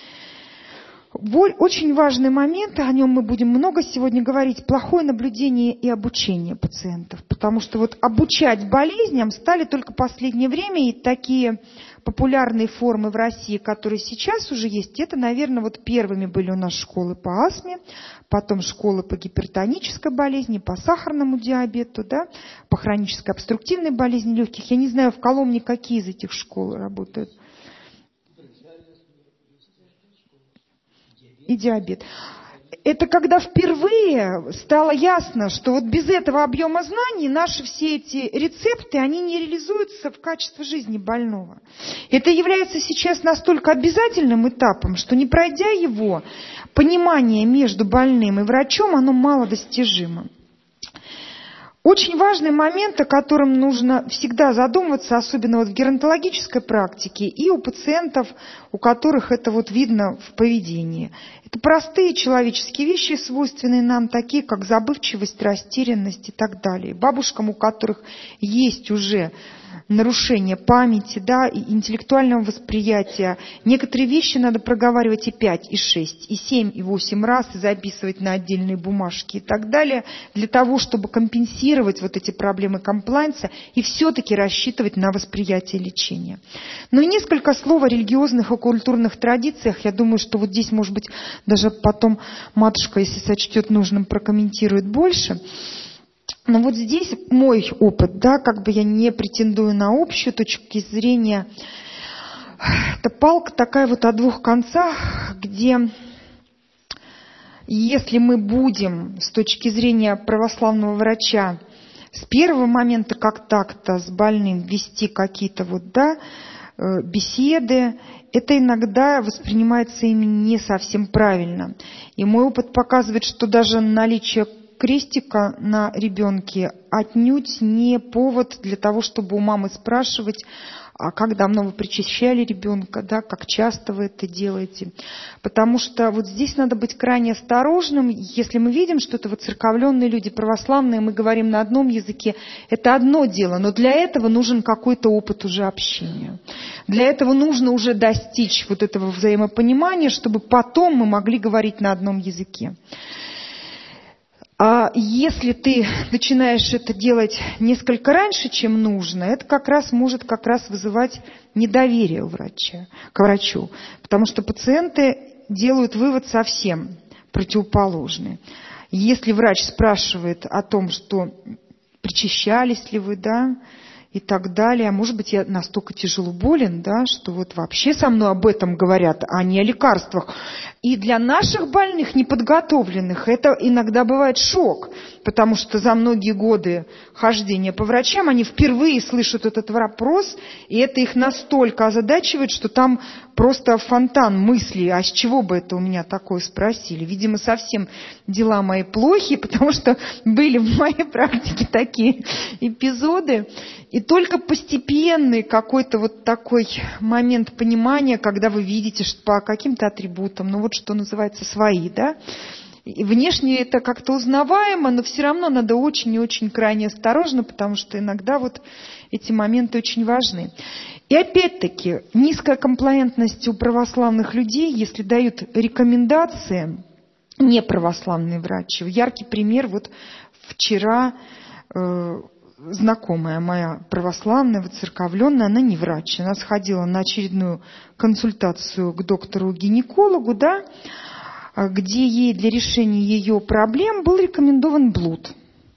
Очень важный момент, о нем мы будем много сегодня говорить, плохое наблюдение и обучение пациентов. Потому что вот обучать болезням стали только в последнее время, и такие популярные формы в России, которые сейчас уже есть, это, наверное, вот первыми были у нас школы по астме, потом школы по гипертонической болезни, по сахарному диабету, да, по хронической обструктивной болезни легких. Я не знаю, в Коломне какие из этих школ работают. И диабет. это когда впервые стало ясно, что вот без этого объема знаний наши все эти рецепты, они не реализуются в качестве жизни больного. Это является сейчас настолько обязательным этапом, что не пройдя его, понимание между больным и врачом, оно малодостижимо. Очень важный момент, о котором нужно всегда задумываться, особенно вот в геронтологической практике и у пациентов, у которых это вот видно в поведении. Это простые человеческие вещи, свойственные нам, такие как забывчивость, растерянность и так далее. Бабушкам, у которых есть уже нарушение памяти, да, и интеллектуального восприятия. Некоторые вещи надо проговаривать и 5, и 6, и 7, и 8 раз, и записывать на отдельные бумажки и так далее, для того, чтобы компенсировать вот эти проблемы комплаенса и все-таки рассчитывать на восприятие лечения. Ну и несколько слов о религиозных и культурных традициях. Я думаю, что вот здесь, может быть, даже потом матушка, если сочтет нужным, прокомментирует больше. Но вот здесь мой опыт, да, как бы я не претендую на общую точку зрения, это палка такая вот о двух концах, где если мы будем с точки зрения православного врача с первого момента контакта с больным вести какие-то вот, да, беседы, это иногда воспринимается ими не совсем правильно. И мой опыт показывает, что даже наличие крестика на ребенке отнюдь не повод для того, чтобы у мамы спрашивать, а как давно вы причащали ребенка, да, как часто вы это делаете. Потому что вот здесь надо быть крайне осторожным. Если мы видим, что это воцерковленные люди, православные, мы говорим на одном языке, это одно дело, но для этого нужен какой-то опыт уже общения. Для этого нужно уже достичь вот этого взаимопонимания, чтобы потом мы могли говорить на одном языке. А если ты начинаешь это делать несколько раньше, чем нужно, это как раз может вызывать недоверие у врача, к врачу. Потому что пациенты делают вывод совсем противоположный. Если врач спрашивает о том, что причащались ли вы, да, и так далее, а может быть, я настолько тяжело болен, да, что вот вообще со мной об этом говорят, а не о лекарствах. И для наших больных, неподготовленных, это иногда бывает шок, потому что за многие годы хождения по врачам они впервые слышат этот вопрос, и это их настолько озадачивает, что там просто фонтан мыслей, а с чего бы это у меня такое спросили. Видимо, совсем дела мои плохи, потому что были в моей практике такие эпизоды. И только постепенный какой-то вот такой момент понимания, когда вы видите, что по каким-то атрибутам, ну вот что называется, свои, да, и внешне это как-то узнаваемо, но все равно надо очень и очень крайне осторожно, потому что иногда вот эти моменты очень важны. И опять-таки, низкая комплаентность у православных людей, если дают рекомендации неправославные врачи. Яркий пример, вот вчера знакомая моя православная, воцерковленная, она не врач. Она сходила на очередную консультацию к доктору-гинекологу, да, где ей для решения ее проблем был рекомендован блуд.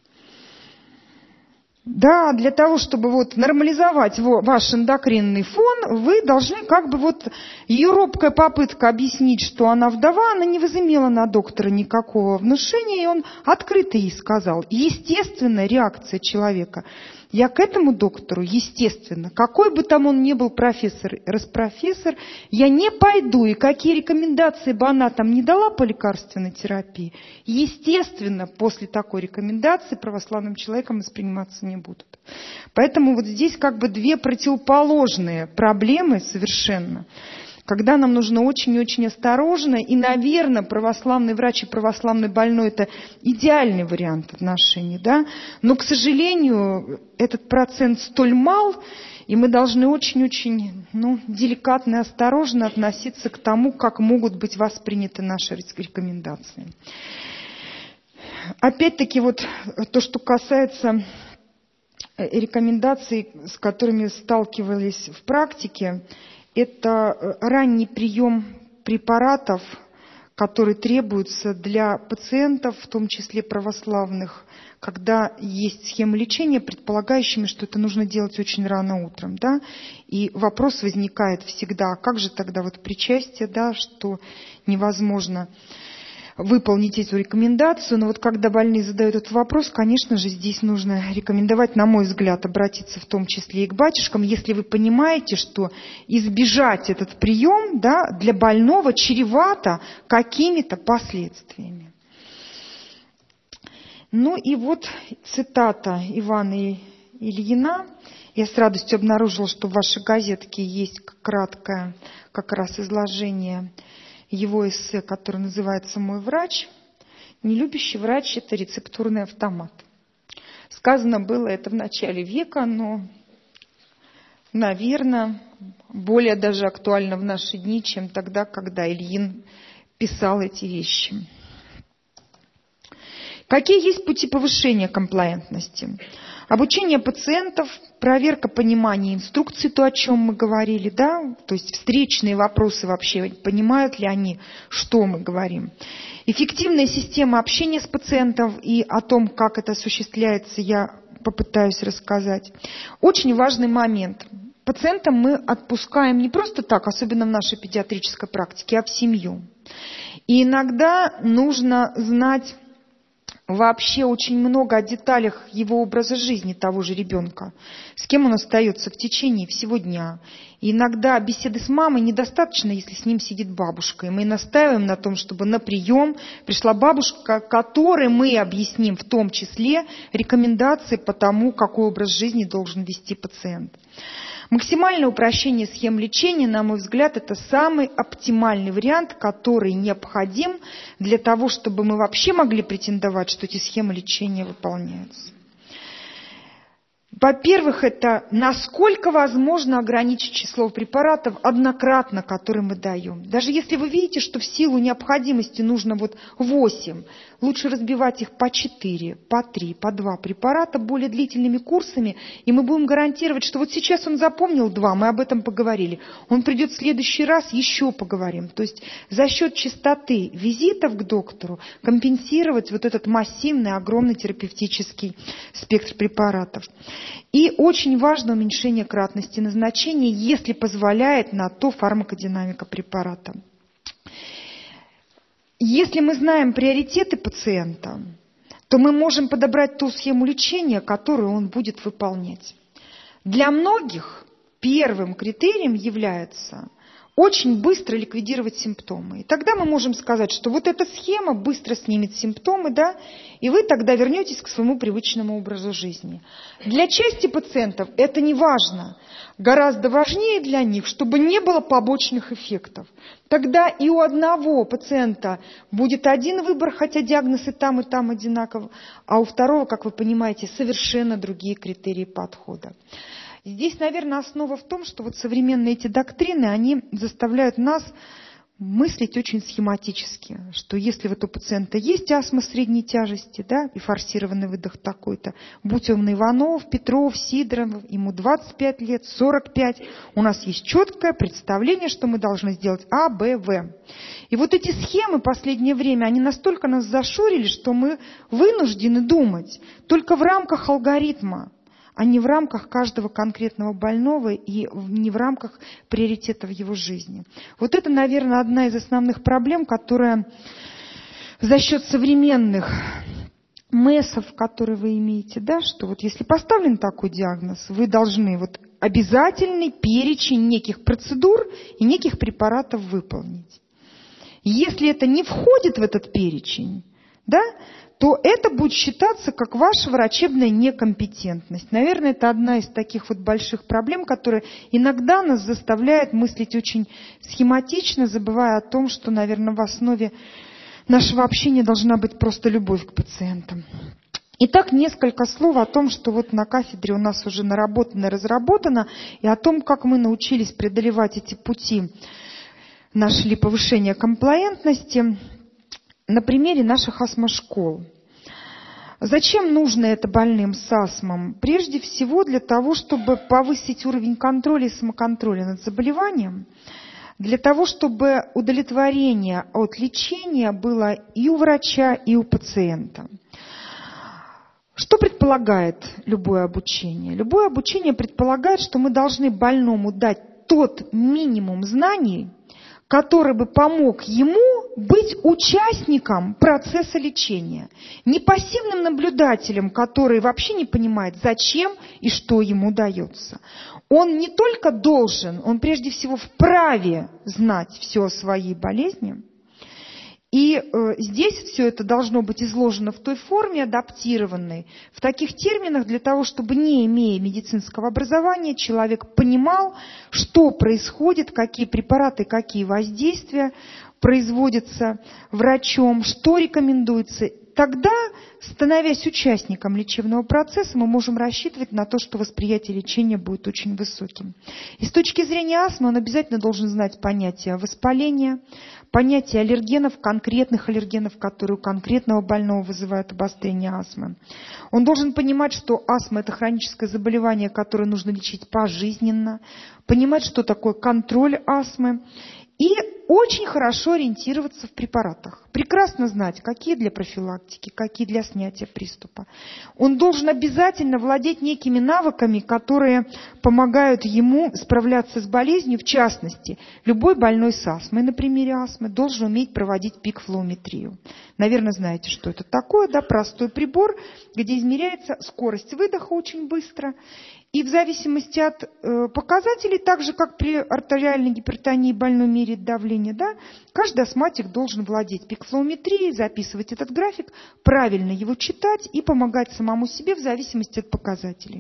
Да, для того, чтобы вот нормализовать ваш эндокринный фон, вы должны как бы вот ее робкая попытка объяснить, что она вдова, она не возымела на доктора никакого внушения, и он открыто ей сказал. Естественная реакция человека. Я к этому доктору, естественно, какой бы там он ни был профессор, распрофессор, я не пойду, и какие рекомендации бы она там не дала по лекарственной терапии, естественно, после такой рекомендации православным человеком восприниматься не будут. Поэтому вот здесь как бы две противоположные проблемы совершенно, когда нам нужно очень и очень осторожно, и, наверное, православный врач и православный больной – это идеальный вариант отношений, да? Но, к сожалению, этот процент столь мал, и мы должны очень-очень деликатно и осторожно относиться к тому, как могут быть восприняты наши рекомендации. Опять-таки, вот то, что касается рекомендаций, с которыми сталкивались в практике, это ранний прием препаратов, которые требуются для пациентов, в том числе православных, когда есть схема лечения, предполагающими, что это нужно делать очень рано утром. Да? И вопрос возникает всегда, а как же тогда вот причастие, да, что невозможно выполнить эту рекомендацию. Но вот когда больные задают этот вопрос, конечно же, здесь нужно рекомендовать, на мой взгляд, обратиться в том числе и к батюшкам, если вы понимаете, что избежать этот прием, да, для больного чревато какими-то последствиями. Ну и вот цитата Ивана Ильина. Я с радостью обнаружила, что в вашей газетке есть краткое как раз изложение его эссе, которое называется «Мой врач». Нелюбящий врач – это рецептурный автомат. Сказано было это в начале века, но, наверное, более даже актуально в наши дни, чем тогда, когда Ильин писал эти вещи. Какие есть пути повышения комплаентности? Обучение пациентов, проверка понимания инструкций, то, о чем мы говорили, да, то есть встречные вопросы вообще, понимают ли они, что мы говорим. Эффективная система общения с пациентом и о том, как это осуществляется, я попытаюсь рассказать. Очень важный момент. Пациента мы отпускаем не просто так, особенно в нашей педиатрической практике, а в семью. И иногда нужно знать вообще очень много о деталях его образа жизни того же ребенка, с кем он остается в течение всего дня. И иногда беседы с мамой недостаточно, если с ним сидит бабушка. И мы настаиваем на том, чтобы на прием пришла бабушка, которой мы объясним в том числе рекомендации по тому, какой образ жизни должен вести пациент. Максимальное упрощение схем лечения, на мой взгляд, это самый оптимальный вариант, который необходим для того, чтобы мы вообще могли претендовать, что эти схемы лечения выполняются. Во-первых, это насколько возможно ограничить число препаратов однократно, которые мы даем. Даже если вы видите, что в силу необходимости нужно 8, лучше разбивать их по 4, по 3, по 2 препарата более длительными курсами, и мы будем гарантировать, что вот сейчас он запомнил 2, мы об этом поговорили, он придет в следующий раз, еще поговорим. То есть за счет частоты визитов к доктору компенсировать вот этот массивный, огромный терапевтический спектр препаратов. И очень важно уменьшение кратности назначения, если позволяет на то фармакодинамика препарата. Если мы знаем приоритеты пациента, то мы можем подобрать ту схему лечения, которую он будет выполнять. Для многих первым критерием является очень быстро ликвидировать симптомы. И тогда мы можем сказать, что вот эта схема быстро снимет симптомы, да, и вы тогда вернетесь к своему привычному образу жизни. Для части пациентов это не важно. Гораздо важнее для них, чтобы не было побочных эффектов. Тогда и у одного пациента будет один выбор, хотя диагноз и там одинаков, а у второго, как вы понимаете, совершенно другие критерии подхода. Здесь, наверное, основа в том, что вот современные эти доктрины, они заставляют нас мыслить очень схематически, что если вот у пациента есть астма средней тяжести, да, и форсированный выдох такой-то, будь он Иванов, Петров, Сидоров, ему 25 лет, 45, у нас есть четкое представление, что мы должны сделать А, Б, В. И вот эти схемы в последнее время, они настолько нас зашорили, что мы вынуждены думать только в рамках алгоритма, а не в рамках каждого конкретного больного и не в рамках приоритетов его жизни. Вот это, наверное, одна из основных проблем, которая за счет современных МЭСов, которые вы имеете, да, что вот если поставлен такой диагноз, вы должны вот обязательный перечень неких процедур и неких препаратов выполнить. Если это не входит в этот перечень, да, то это будет считаться как ваша врачебная некомпетентность. Наверное, это одна из таких вот больших проблем, которая иногда нас заставляет мыслить очень схематично, забывая о том, что, наверное, в основе нашего общения должна быть просто любовь к пациентам. Итак, несколько слов о том, что вот на кафедре у нас уже наработано, разработано, и о том, как мы научились преодолевать эти пути, нашли повышение комплаентности на примере наших астмошкол. Зачем нужно это больным с астмом? Прежде всего для того, чтобы повысить уровень контроля и самоконтроля над заболеванием, для того, чтобы удовлетворение от лечения было и у врача, и у пациента. Что предполагает любое обучение? Любое обучение предполагает, что мы должны больному дать тот минимум знаний, который бы помог ему быть участником процесса лечения, не пассивным наблюдателем, который вообще не понимает, зачем и что ему дается. Он не только должен, он прежде всего вправе знать все о своей болезни. И здесь все это должно быть изложено в той форме, адаптированной, в таких терминах, для того, чтобы, не имея медицинского образования, человек понимал, что происходит, какие препараты, какие воздействия производятся врачом, что рекомендуется. Тогда, становясь участником лечебного процесса, мы можем рассчитывать на то, что восприятие лечения будет очень высоким. И с точки зрения астмы он обязательно должен знать понятие воспаления, понятие аллергенов, конкретных аллергенов, которые у конкретного больного вызывают обострение астмы. Он должен понимать, что астма – это хроническое заболевание, которое нужно лечить пожизненно, понимать, что такое контроль астмы, и очень хорошо ориентироваться в препаратах. Прекрасно знать, какие для профилактики, какие для снятия приступа. Он должен обязательно владеть некими навыками, которые помогают ему справляться с болезнью. В частности, любой больной с астмой, на примере астмы, должен уметь проводить пик-флоуметрию. Наверное, знаете, что это такое, да? Простой прибор, где измеряется скорость выдоха очень быстро. И в зависимости от показателей, так же как при артериальной гипертонии больной меряет давление, да, каждый астматик должен владеть пик-флоуметрией, записывать этот график, правильно его читать и помогать самому себе в зависимости от показателей.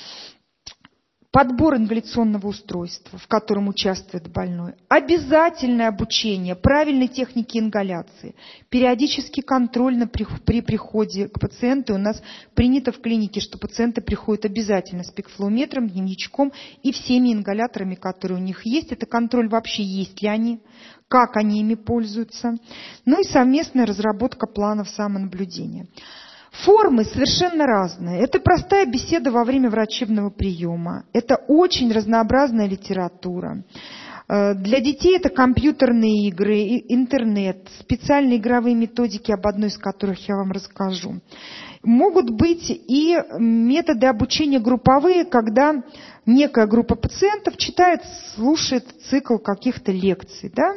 Подбор ингаляционного устройства, в котором участвует больной. Обязательное обучение правильной технике ингаляции. Периодический контроль при приходе к пациенту. У нас принято в клинике, что пациенты приходят обязательно с пик-флоуметром, дневничком и всеми ингаляторами, которые у них есть. Это контроль вообще, есть ли они, как они ими пользуются. Ну и совместная разработка планов самонаблюдения. Формы совершенно разные. Это простая беседа во время врачебного приема. Это очень разнообразная литература. Для детей это компьютерные игры, интернет, специальные игровые методики, об одной из которых я вам расскажу. Могут быть и методы обучения групповые, когда некая группа пациентов читает, слушает цикл каких-то лекций, да?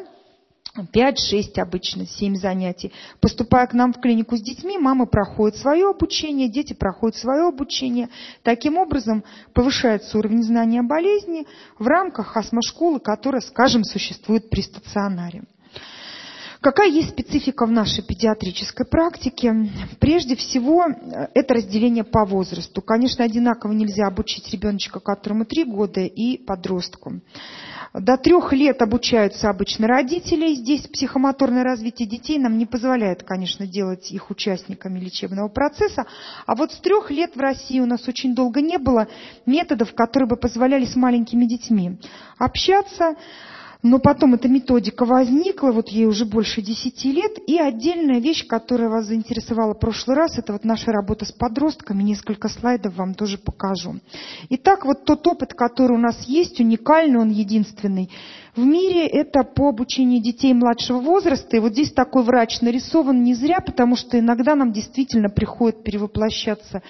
5-6 обычно, 7 занятий. Поступая к нам в клинику с детьми, мамы проходят свое обучение, дети проходят свое обучение. Таким образом повышается уровень знания о болезни в рамках астмошколы, которая, скажем, существует при стационаре. Какая есть специфика в нашей педиатрической практике? Прежде всего, это разделение по возрасту. Конечно, одинаково нельзя обучить ребеночка, которому 3 года, и подростку. До 3 лет обучаются обычно родители. Здесь психомоторное развитие детей нам не позволяет, конечно, делать их участниками лечебного процесса. А вот с 3 лет в России у нас очень долго не было методов, которые бы позволяли с маленькими детьми общаться. Но потом эта методика возникла, вот ей уже больше 10 лет. И отдельная вещь, которая вас заинтересовала в прошлый раз, это вот наша работа с подростками. Несколько слайдов вам тоже покажу. Итак, вот тот опыт, который у нас есть, уникальный, он единственный в мире, это по обучению детей младшего возраста. И вот здесь такой врач нарисован не зря, потому что иногда нам действительно приходится перевоплощаться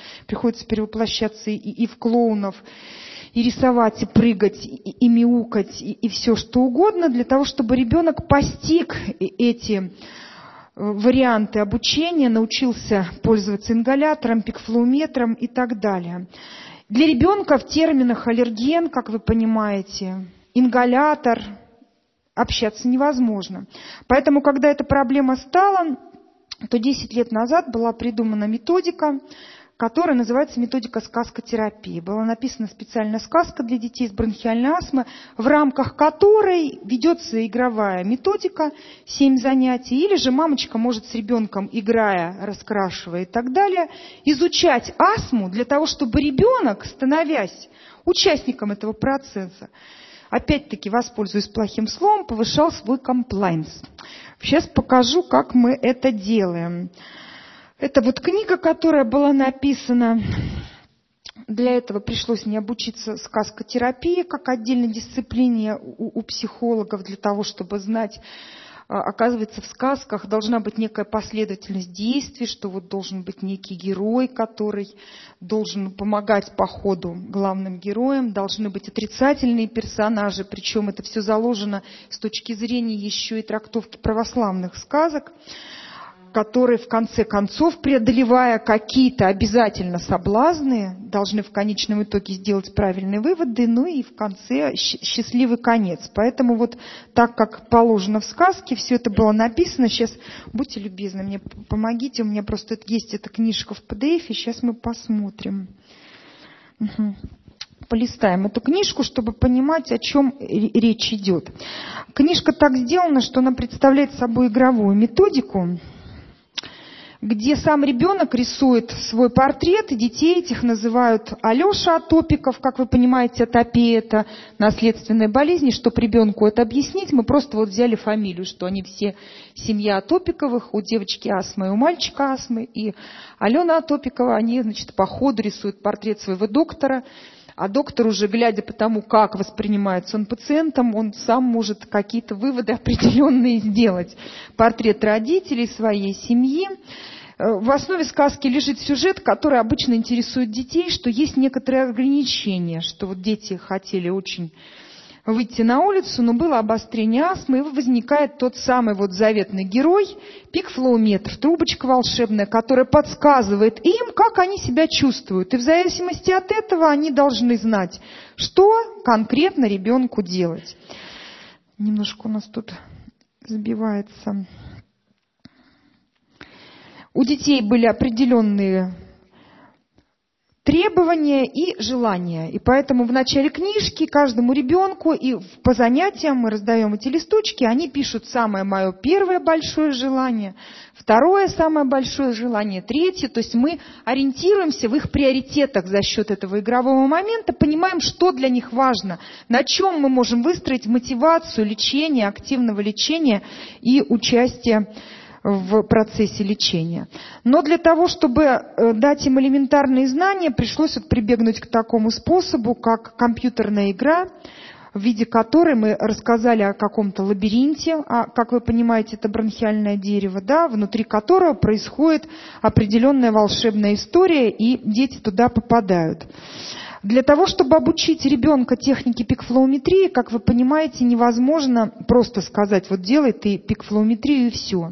и в клоунов, и рисовать, и прыгать, и мяукать, и все что угодно, для того, чтобы ребенок постиг эти варианты обучения, научился пользоваться ингалятором, пикфлоуметром и так далее. Для ребенка в терминах аллерген, как вы понимаете, ингалятор, общаться невозможно. Поэтому, когда эта проблема стала, то 10 лет назад была придумана методика, которая называется методика сказкотерапии. Была написана специальная сказка для детей с бронхиальной астмой, в рамках которой ведется игровая методика, 7 занятий, или же мамочка может с ребенком, играя, раскрашивая и так далее, изучать астму для того, чтобы ребенок, становясь участником этого процесса, опять-таки, воспользуясь плохим словом, повышал свой комплайнс. Сейчас покажу, как мы это делаем. Это вот книга, которая была написана. Для этого пришлось мне обучиться сказкотерапии как отдельной дисциплине у психологов, для того, чтобы знать оказывается, в сказках должна быть некая последовательность действий, что вот должен быть некий герой, который должен помогать по ходу главным героям, должны быть отрицательные персонажи, причем это все заложено с точки зрения еще и трактовки православных сказок, которые в конце концов, преодолевая какие-то обязательно соблазны, должны в конечном итоге сделать правильные выводы, ну и в конце счастливый конец. Поэтому вот так, как положено в сказке, все это было написано. Сейчас, будьте любезны, мне помогите, у меня просто есть эта книжка в PDF, сейчас мы посмотрим. Полистаем эту книжку, чтобы понимать, о чем речь идет. Книжка так сделана, что она представляет собой игровую методику, где сам ребенок рисует свой портрет, и детей этих называют Алеша Атопиков, как вы понимаете, атопия – это наследственная болезнь, чтобы ребенку это объяснить, мы просто вот взяли фамилию, что они все семья Атопиковых, у девочки астма и у мальчика астмы, и Алена Атопикова, они, значит, по ходу рисуют портрет своего доктора, а доктор уже, глядя по тому, как воспринимается он пациентом, он сам может какие-то выводы определенные сделать. Портрет родителей, своей семьи. В основе сказки лежит сюжет, который обычно интересует детей, что есть некоторые ограничения, что вот дети хотели очень выйти на улицу, но было обострение астмы, и возникает тот самый вот заветный герой, пик-флоуметр, трубочка волшебная, которая подсказывает им, как они себя чувствуют. И в зависимости от этого они должны знать, что конкретно ребенку делать. Немножко у нас тут сбивается. У детей были определенные требования и желания. И поэтому в начале книжки каждому ребенку и по занятиям мы раздаем эти листочки, они пишут самое мое первое большое желание, второе самое большое желание, третье. То есть мы ориентируемся в их приоритетах за счет этого игрового момента, понимаем, что для них важно, на чем мы можем выстроить мотивацию лечения, активного лечения и участия в процессе лечения. Но для того, чтобы дать им элементарные знания, пришлось вот прибегнуть к такому способу, как компьютерная игра, в виде которой мы рассказали о каком-то лабиринте, как вы понимаете, это бронхиальное дерево, да, внутри которого происходит определенная волшебная история, и дети туда попадают. Для того, чтобы обучить ребенка технике пик-флоуметрии, как вы понимаете, невозможно просто сказать, вот делай ты пик-флоуметрию и все.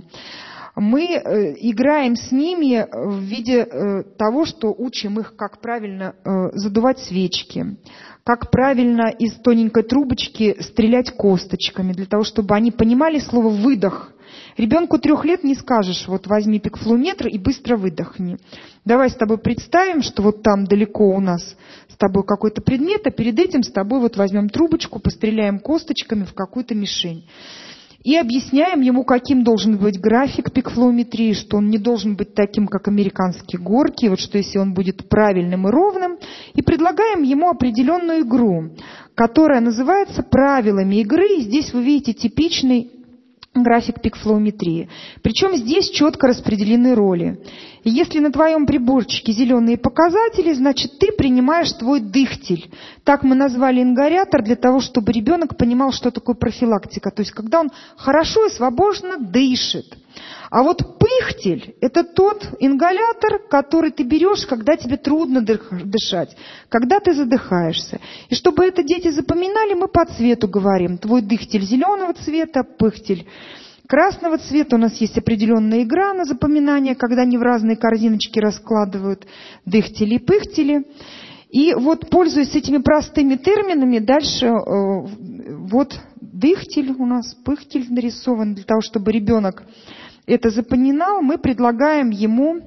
Мы играем с ними в виде того, что учим их, как правильно задувать свечки, как правильно из тоненькой трубочки стрелять косточками, для того, чтобы они понимали слово «выдох». Ребенку 3 лет не скажешь, вот возьми пик-флоуметр и быстро выдохни. Давай с тобой представим, что вот там далеко у нас с тобой какой-то предмет, а перед этим с тобой вот возьмем трубочку, постреляем косточками в какую-то мишень. И объясняем ему, каким должен быть график пик-флоуметрии, что он не должен быть таким, как американские горки, вот что если он будет правильным и ровным. И предлагаем ему определенную игру, которая называется правилами игры. И здесь вы видите типичный график пик-флоуметрии. Причем здесь четко распределены роли. И если на твоем приборчике зеленые показатели, значит, ты принимаешь твой дыхтель. Так мы назвали ингалятор для того, чтобы ребенок понимал, что такое профилактика. То есть, когда он хорошо и свободно дышит. А вот пыхтель – это тот ингалятор, который ты берешь, когда тебе трудно дышать, когда ты задыхаешься. И чтобы это дети запоминали, мы по цвету говорим. Твой дыхтель зеленого цвета, пыхтель красного цвета. У нас есть определенная игра на запоминание, когда они в разные корзиночки раскладывают дыхтели и пыхтели. И вот, пользуясь этими простыми терминами, дальше вот дыхтель у нас, пыхтель нарисован, для того, чтобы ребенок это запоминал, мы предлагаем ему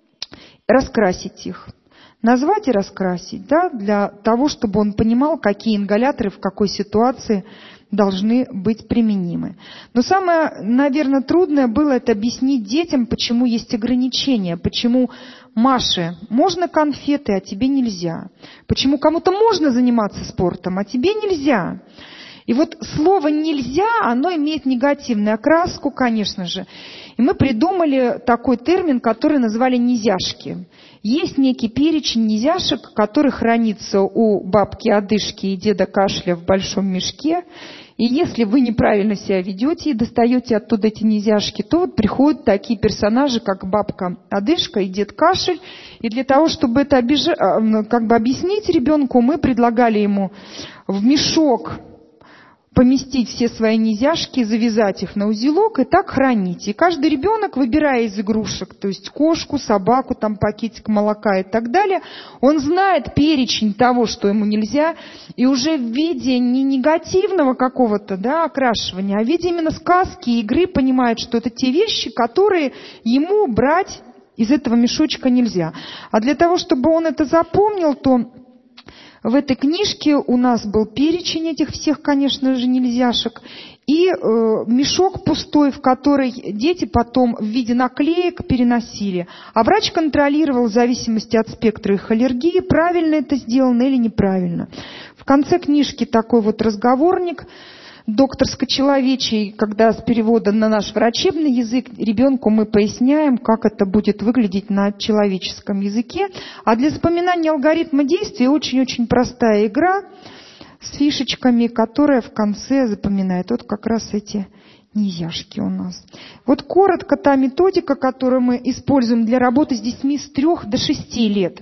раскрасить их. Назвать и раскрасить, да, для того, чтобы он понимал, какие ингаляторы в какой ситуации должны быть применимы. Но самое, наверное, трудное было это объяснить детям, почему есть ограничения, почему Маше можно конфеты, а тебе нельзя. Почему кому-то можно заниматься спортом, а тебе нельзя. И вот слово «нельзя», оно имеет негативную окраску, конечно же. И мы придумали такой термин, который назвали «низяшки». Есть некий перечень низяшек, который хранится у бабки Одышки и деда Кашля в большом мешке. И если вы неправильно себя ведете и достаете оттуда эти низяшки, то вот приходят такие персонажи, как бабка Одышка и дед Кашель. И для того, чтобы это объяснить ребенку, мы предлагали ему в мешок поместить все свои низяшки, завязать их на узелок и так хранить. И каждый ребенок, выбирая из игрушек, то есть кошку, собаку, там пакетик молока и так далее, он знает перечень того, что ему нельзя, и уже в виде не негативного какого-то окрашивания, а в виде именно сказки, игры понимает, что это те вещи, которые ему брать из этого мешочка нельзя. А для того, чтобы он это запомнил, то в этой книжке у нас был перечень этих всех, конечно же, нельзяшек, и мешок пустой, в который дети потом в виде наклеек переносили. А врач контролировал в зависимости от спектра их аллергии, правильно это сделано или неправильно. В конце книжки такой вот разговорник докторско-человечий, когда с перевода на наш врачебный язык ребенку мы поясняем, как это будет выглядеть на человеческом языке. А для запоминания алгоритма действий очень-очень простая игра с фишечками, которая в конце запоминает. Вот как раз эти низяшки у нас. Вот коротко та методика, которую мы используем для работы с детьми с 3 до 6 лет.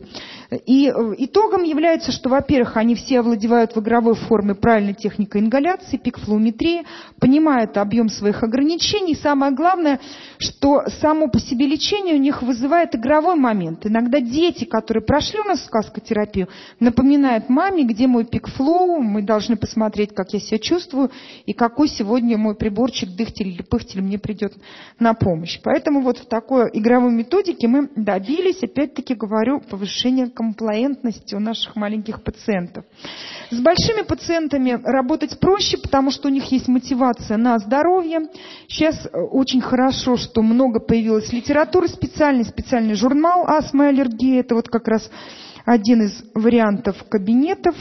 И итогом является, что, во-первых, они все овладевают в игровой форме правильной техникой ингаляции, пик-флоуметрии, понимают объем своих ограничений. Самое главное, что само по себе лечение у них вызывает игровой момент. Иногда дети, которые прошли у нас сказкотерапию, напоминают маме, где мой пик-флоу, мы должны посмотреть, как я себя чувствую, и какой сегодня мой приборчик, дыхтель или пыхтель мне придет на помощь. Поэтому вот в такой игровой методике мы добились, опять-таки говорю, повышения комплаентности у наших маленьких пациентов. С большими пациентами работать проще, потому что у них есть мотивация на здоровье. Сейчас очень хорошо, что много появилось литературы специальный журнал «Астма и аллергия». Это вот как раз один из вариантов кабинетов.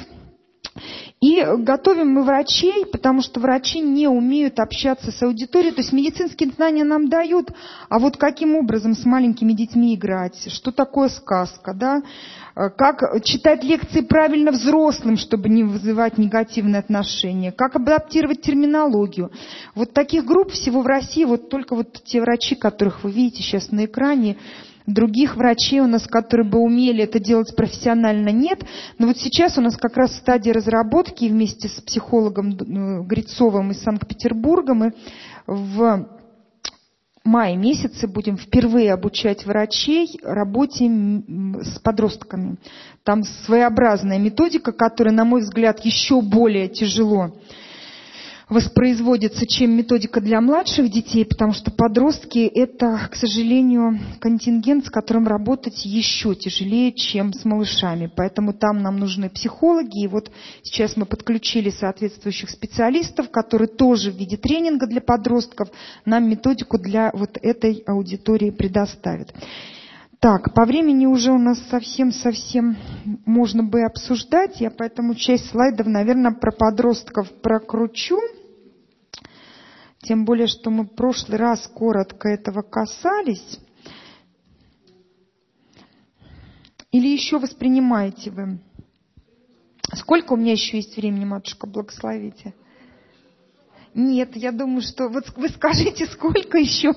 И готовим мы врачей, потому что врачи не умеют общаться с аудиторией. То есть медицинские знания нам дают, а вот каким образом с маленькими детьми играть, что такое сказка, как читать лекции правильно взрослым, чтобы не вызывать негативные отношения, как адаптировать терминологию. Вот таких групп всего в России, вот только вот те врачи, которых вы видите сейчас на экране. Других врачей у нас, которые бы умели это делать профессионально, нет. Но вот сейчас у нас как раз стадия разработки, и вместе с психологом Грицовым из Санкт-Петербурга мы в мае месяце будем впервые обучать врачей работе с подростками. Там своеобразная методика, которая, на мой взгляд, еще более тяжело воспроизводится, чем методика для младших детей, потому что подростки – это, к сожалению, контингент, с которым работать еще тяжелее, чем с малышами. Поэтому там нам нужны психологи. И вот сейчас мы подключили соответствующих специалистов, которые тоже в виде тренинга для подростков нам методику для вот этой аудитории предоставят. Так, по времени уже у нас совсем можно бы обсуждать. Я поэтому часть слайдов, наверное, про подростков прокручу. Тем более, что мы в прошлый раз коротко этого касались. Или еще воспринимаете вы? Сколько у меня еще есть времени, матушка, благословите? Нет, я думаю, что... Вот вы скажите, сколько еще?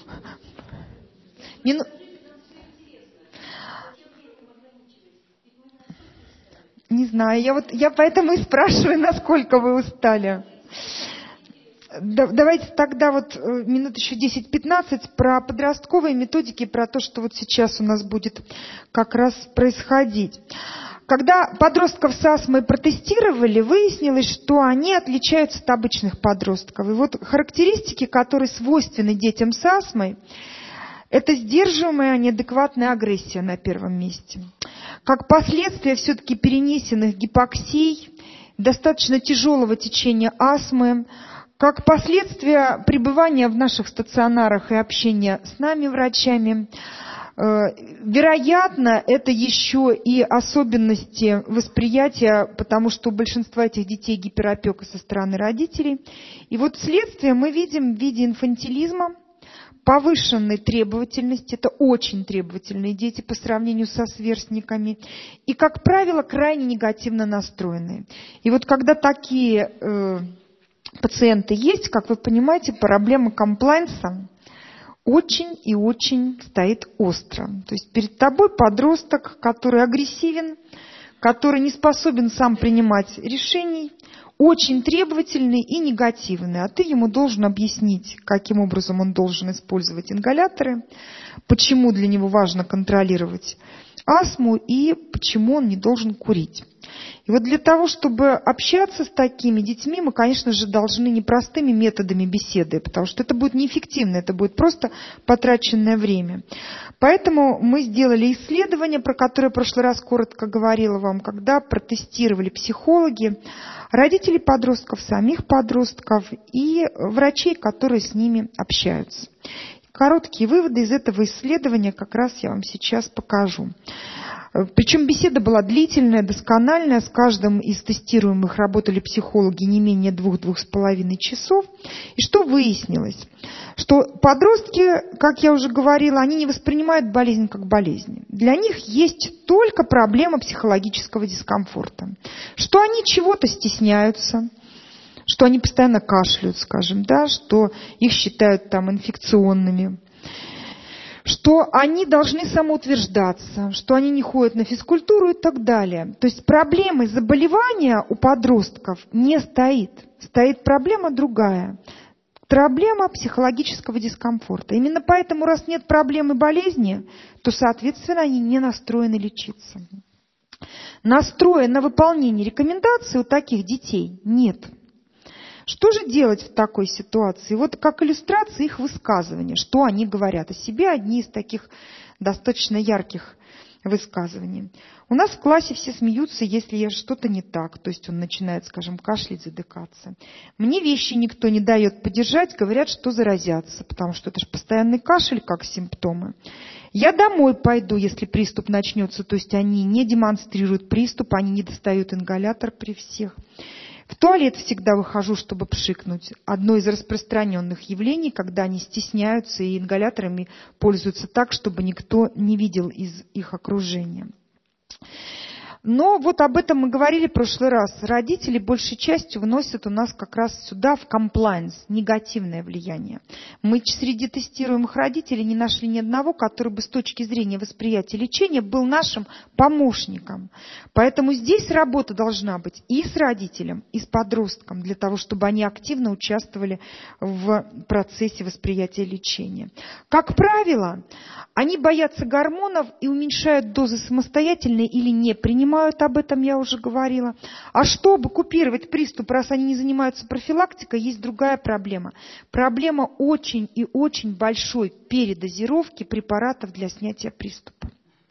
Не знаю, я поэтому и спрашиваю, насколько вы устали. Давайте тогда вот минут еще 10-15 про подростковые методики, про то, что вот сейчас у нас будет как раз происходить. Когда подростков с астмой протестировали, выяснилось, что они отличаются от обычных подростков. И вот характеристики, которые свойственны детям с астмой, это сдерживаемая неадекватная агрессия на первом месте. Как последствие все-таки перенесенных гипоксий, достаточно тяжелого течения астмы, как последствия пребывания в наших стационарах и общения с нами, врачами, вероятно, это еще и особенности восприятия, потому что у большинства этих детей гиперопека со стороны родителей. И вот следствие мы видим в виде инфантилизма, повышенной требовательности, это очень требовательные дети по сравнению со сверстниками, и, как правило, крайне негативно настроенные. И вот когда такие пациенты есть, как вы понимаете, проблема комплайнса очень и очень стоит остро. То есть перед тобой подросток, который агрессивен, который не способен сам принимать решений, очень требовательный и негативный. А ты ему должен объяснить, каким образом он должен использовать ингаляторы, почему для него важно контролировать астму и почему он не должен курить. И вот для того, чтобы общаться с такими детьми, мы, конечно же, должны непростыми методами беседы, потому что это будет неэффективно, это будет просто потраченное время. Поэтому мы сделали исследование, про которое в прошлый раз коротко говорила вам, когда протестировали психологи, родителей подростков, самих подростков и врачей, которые с ними общаются. Короткие выводы из этого исследования как раз я вам сейчас покажу. Причем беседа была длительная, доскональная. С каждым из тестируемых работали психологи не менее 2-2,5 часов. И что выяснилось? Что подростки, как я уже говорила, они не воспринимают болезнь как болезнь. Для них есть только проблема психологического дискомфорта. Что они чего-то стесняются, что они постоянно кашляют, скажем, да, что их считают там инфекционными, что они должны самоутверждаться, что они не ходят на физкультуру и так далее. То есть проблемы заболевания у подростков не стоит. Стоит проблема другая. Проблема психологического дискомфорта. Именно поэтому, раз нет проблемы болезни, то, соответственно, они не настроены лечиться. Настроя на выполнение рекомендаций у таких детей нет. Что же делать в такой ситуации? Вот как иллюстрация их высказывания, что они говорят о себе, одни из таких достаточно ярких высказываний. У нас в классе все смеются, если я что-то не так, то есть он начинает, скажем, кашлять, задыхаться. Мне вещи никто не дает подержать, говорят, что заразятся, потому что это же постоянный кашель, как симптомы. Я домой пойду, если приступ начнется, то есть они не демонстрируют приступ, они не достают ингалятор при всех. В туалет всегда выхожу, чтобы пшикнуть. Одно из распространенных явлений, когда они стесняются и ингаляторами пользуются так, чтобы никто не видел из их окружения. Но вот об этом мы говорили в прошлый раз. Родители большей частью вносят у нас как раз сюда в комплайнс негативное влияние. Мы среди тестируемых родителей не нашли ни одного, который бы с точки зрения восприятия лечения был нашим помощником. Поэтому здесь работа должна быть и с родителем, и с подростком, для того, чтобы они активно участвовали в процессе восприятия лечения. Как правило, они боятся гормонов и уменьшают дозы самостоятельно или не принимают, об этом я уже говорила. А чтобы купировать приступ, раз они не занимаются профилактикой, есть другая проблема. Проблема очень и очень большой передозировки препаратов для снятия приступа.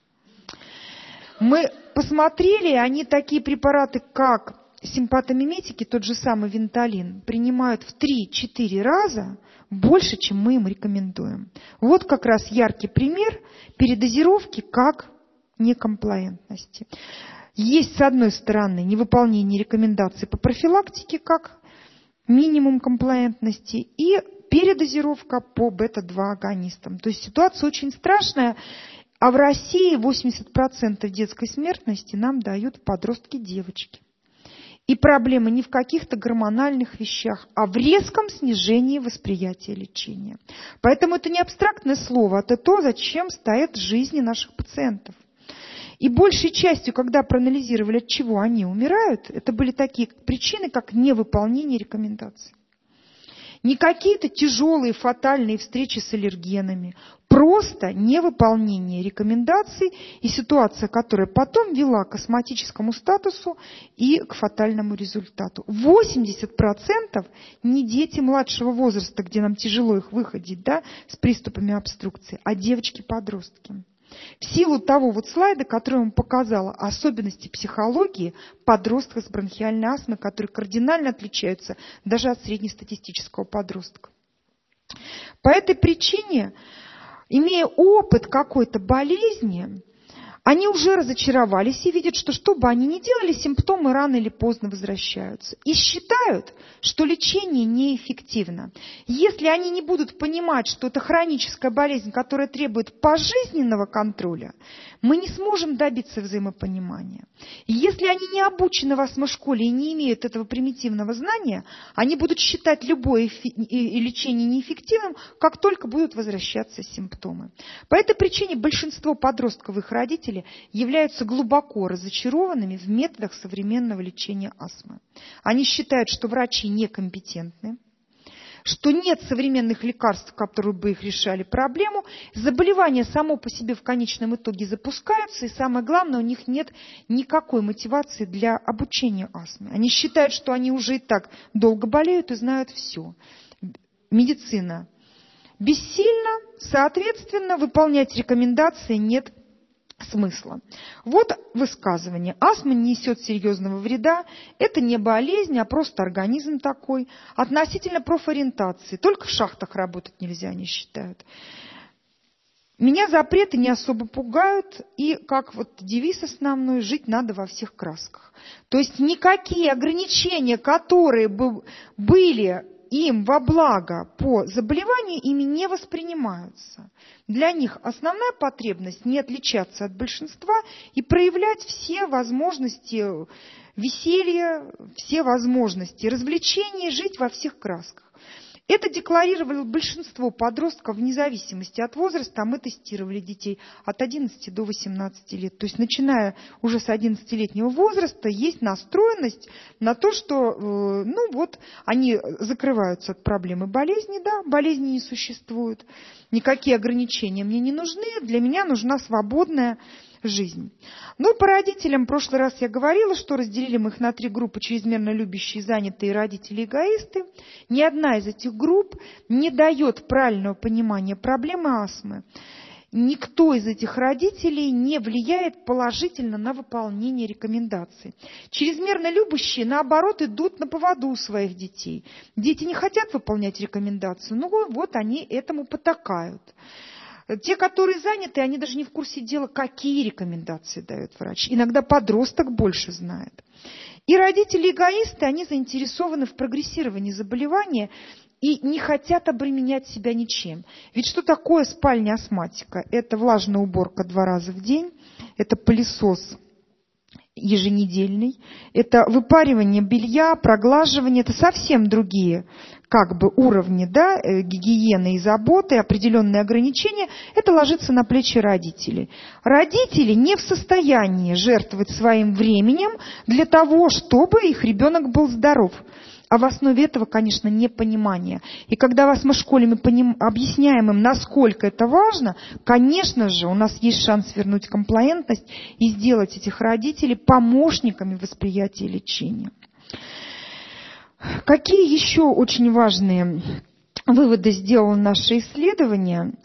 Мы посмотрели, они такие препараты, как симпатомиметики, тот же самый Венталин, принимают в 3-4 раза больше, чем мы им рекомендуем. Вот как раз яркий пример передозировки как некомплаентности. Есть, с одной стороны, невыполнение рекомендаций по профилактике как минимум комплаентности и передозировка по бета-2 агонистам. То есть ситуация очень страшная, а в России 80% детской смертности нам дают подростки девочки. И проблема не в каких-то гормональных вещах, а в резком снижении восприятия лечения. Поэтому это не абстрактное слово, это то, зачем стоят жизни наших пациентов. И большей частью, когда проанализировали, от чего они умирают, это были такие причины, как невыполнение рекомендаций. Не какие-то тяжелые фатальные встречи с аллергенами, просто невыполнение рекомендаций и ситуация, которая потом вела к астматическому статусу и к фатальному результату. 80% не дети младшего возраста, где нам тяжело их выходить, да, с приступами обструкции, а девочки-подростки. В силу того вот слайда, который я вам показала, особенности психологии подростков с бронхиальной астмой, которые кардинально отличаются даже от среднестатистического подростка. По этой причине, имея опыт какой-то болезни, Они уже разочаровались и видят, что бы они ни делали, симптомы рано или поздно возвращаются. И считают, что лечение неэффективно. Если они не будут понимать, что это хроническая болезнь, которая требует пожизненного контроля, мы не сможем добиться взаимопонимания. И если они не обучены в астмошколе и не имеют этого примитивного знания, они будут считать любое лечение неэффективным, как только будут возвращаться симптомы. По этой причине большинство подростков и их родителей являются глубоко разочарованными в методах современного лечения астмы. Они считают, что врачи некомпетентны, что нет современных лекарств, которые бы их решали проблему, заболевание само по себе в конечном итоге запускается, и самое главное, у них нет никакой мотивации для обучения астме. Они считают, что они уже и так долго болеют и знают все. Медицина бессильна, соответственно, выполнять рекомендации нет смысла. Вот высказывание. Астма не несет серьезного вреда. Это не болезнь, а просто организм такой. Относительно профориентации. Только в шахтах работать нельзя, они считают. Меня запреты не особо пугают. И как вот девиз основной, жить надо во всех красках. То есть никакие ограничения, которые бы были им во благо по заболеванию, ими не воспринимаются. Для них основная потребность не отличаться от большинства и проявлять все возможности веселья, все возможности развлечений, жить во всех красках. Это декларировало большинство подростков вне зависимости от возраста, а мы тестировали детей от 11 до 18 лет. То есть, начиная уже с 11-летнего возраста, есть настроенность на то, что они закрываются от проблемы болезни, да, болезни не существует, никакие ограничения мне не нужны, для меня нужна свободная жизнь. Но по родителям в прошлый раз я говорила, что разделили мы их на 3 группы: чрезмерно любящие, занятые, родители-эгоисты. Ни одна из этих групп не дает правильного понимания проблемы астмы. Никто из этих родителей не влияет положительно на выполнение рекомендаций. Чрезмерно любящие, наоборот, идут на поводу у своих детей. Дети не хотят выполнять рекомендацию, вот они этому потакают. Те, которые заняты, они даже не в курсе дела, какие рекомендации дает врач. Иногда подросток больше знает. И родители-эгоисты, они заинтересованы в прогрессировании заболевания и не хотят обременять себя ничем. Ведь что такое спальня астматика? Это влажная уборка 2 раза в день, это пылесос еженедельный, это выпаривание белья, проглаживание, это совсем другие уровни, да, гигиены и заботы, определенные ограничения. Это ложится на плечи родителей. Родители не в состоянии жертвовать своим временем для того, чтобы их ребенок был здоров. А в основе этого, конечно, непонимание. И когда в астмошколе мы объясняем им, насколько это важно, конечно же, у нас есть шанс вернуть комплаентность и сделать этих родителей помощниками восприятия лечения. Какие еще очень важные выводы сделало наше исследование?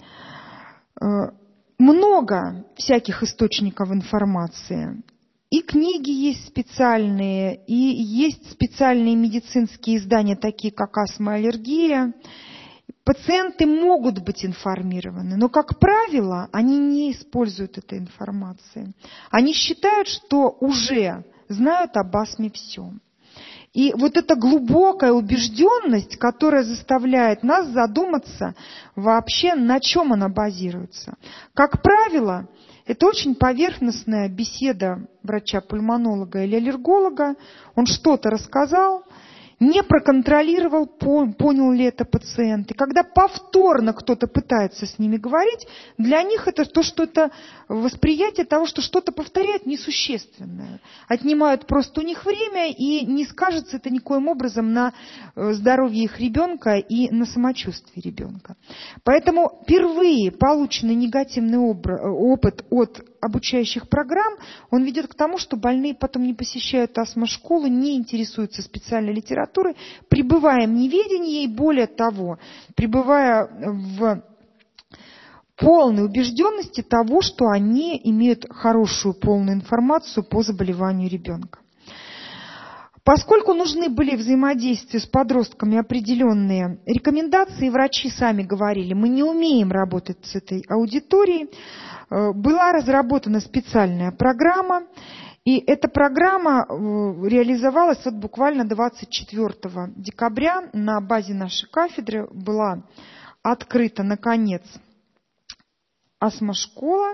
Много всяких источников информации. И книги есть специальные, и есть специальные медицинские издания, такие как «Астма и аллергия». Пациенты могут быть информированы, но, как правило, они не используют этой информации. Они считают, что уже знают об астме все. И вот эта глубокая убежденность, которая заставляет нас задуматься вообще, на чем она базируется. Как правило, это очень поверхностная беседа врача-пульмонолога или аллерголога. Он что-то рассказал, не проконтролировал, понял ли это пациент. И когда повторно кто-то пытается с ними говорить, для них это то, что это восприятие того, что что-то повторяют, несущественное. Отнимают просто у них время, и не скажется это никоим образом на здоровье их ребенка и на самочувствие ребенка. Поэтому впервые полученный негативный опыт от обучающих программ, он ведет к тому, что больные потом не посещают астмошколу, не интересуются специальной литературой, пребывая в неведении и, более того, пребывая в полной убежденности того, что они имеют хорошую полную информацию по заболеванию ребенка. Поскольку нужны были взаимодействия с подростками определенные рекомендации, врачи сами говорили, мы не умеем работать с этой аудиторией, была разработана специальная программа, и эта программа реализовалась вот буквально 24 декабря на базе нашей кафедры была открыта, наконец, астмошкола.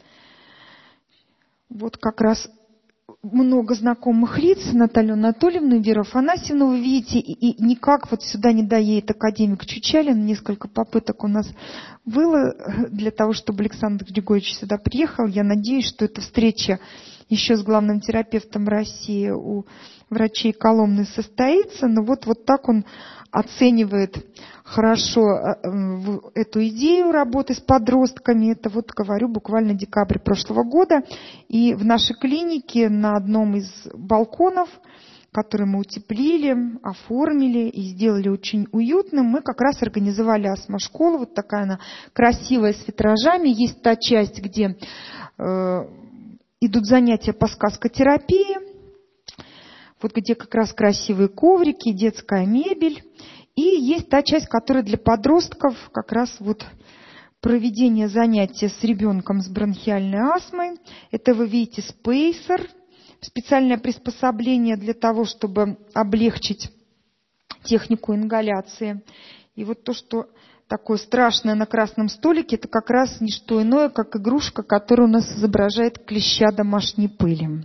Вот как раз много знакомых лиц, Наталью Анатольевну, Веру Афанасьевну вы видите, и никак вот сюда не доедет академик Чучалин. Несколько попыток у нас было для того, чтобы Александр Григорьевич сюда приехал. Я надеюсь, что эта встреча еще с главным терапевтом России у врачей Коломны состоится. Но вот так он оценивает хорошо эту идею работы с подростками. Это вот, говорю, буквально декабрь прошлого года. И в нашей клинике на одном из балконов, который мы утеплили, оформили и сделали очень уютным, мы как раз организовали астмошколу. Вот такая она красивая, с витражами. Есть та часть, где идут занятия по сказкотерапии, вот где как раз красивые коврики, детская мебель. И есть та часть, которая для подростков, как раз вот проведение занятия с ребенком с бронхиальной астмой. Это вы видите спейсер, специальное приспособление для того, чтобы облегчить технику ингаляции. И вот то, что такое страшное на красном столике, это как раз не что иное, как игрушка, которая у нас изображает клеща домашней пыли.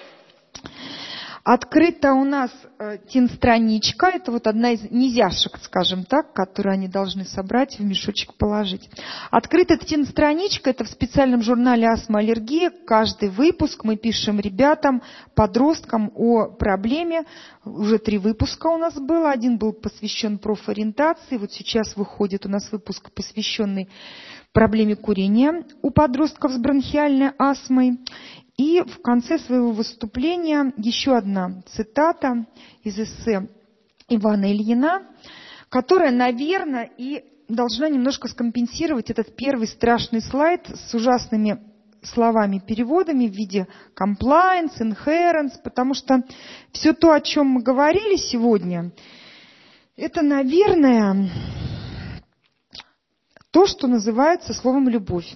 Открыта у нас тин-страничка, это вот одна из низяшек, скажем так, которую они должны собрать, в мешочек положить. Открыта тин-страничка, это в специальном журнале «Астма-аллергия». Каждый выпуск мы пишем ребятам, подросткам о проблеме. Уже 3 выпуска у нас было. Один был посвящен профориентации. Вот сейчас выходит у нас выпуск, посвященный проблеме курения у подростков с бронхиальной астмой. И в конце своего выступления еще одна цитата из эссе Ивана Ильина, которая, наверное, и должна немножко скомпенсировать этот первый страшный слайд с ужасными словами-переводами в виде compliance, inherence, потому что все то, о чем мы говорили сегодня, это, наверное, то, что называется словом «любовь».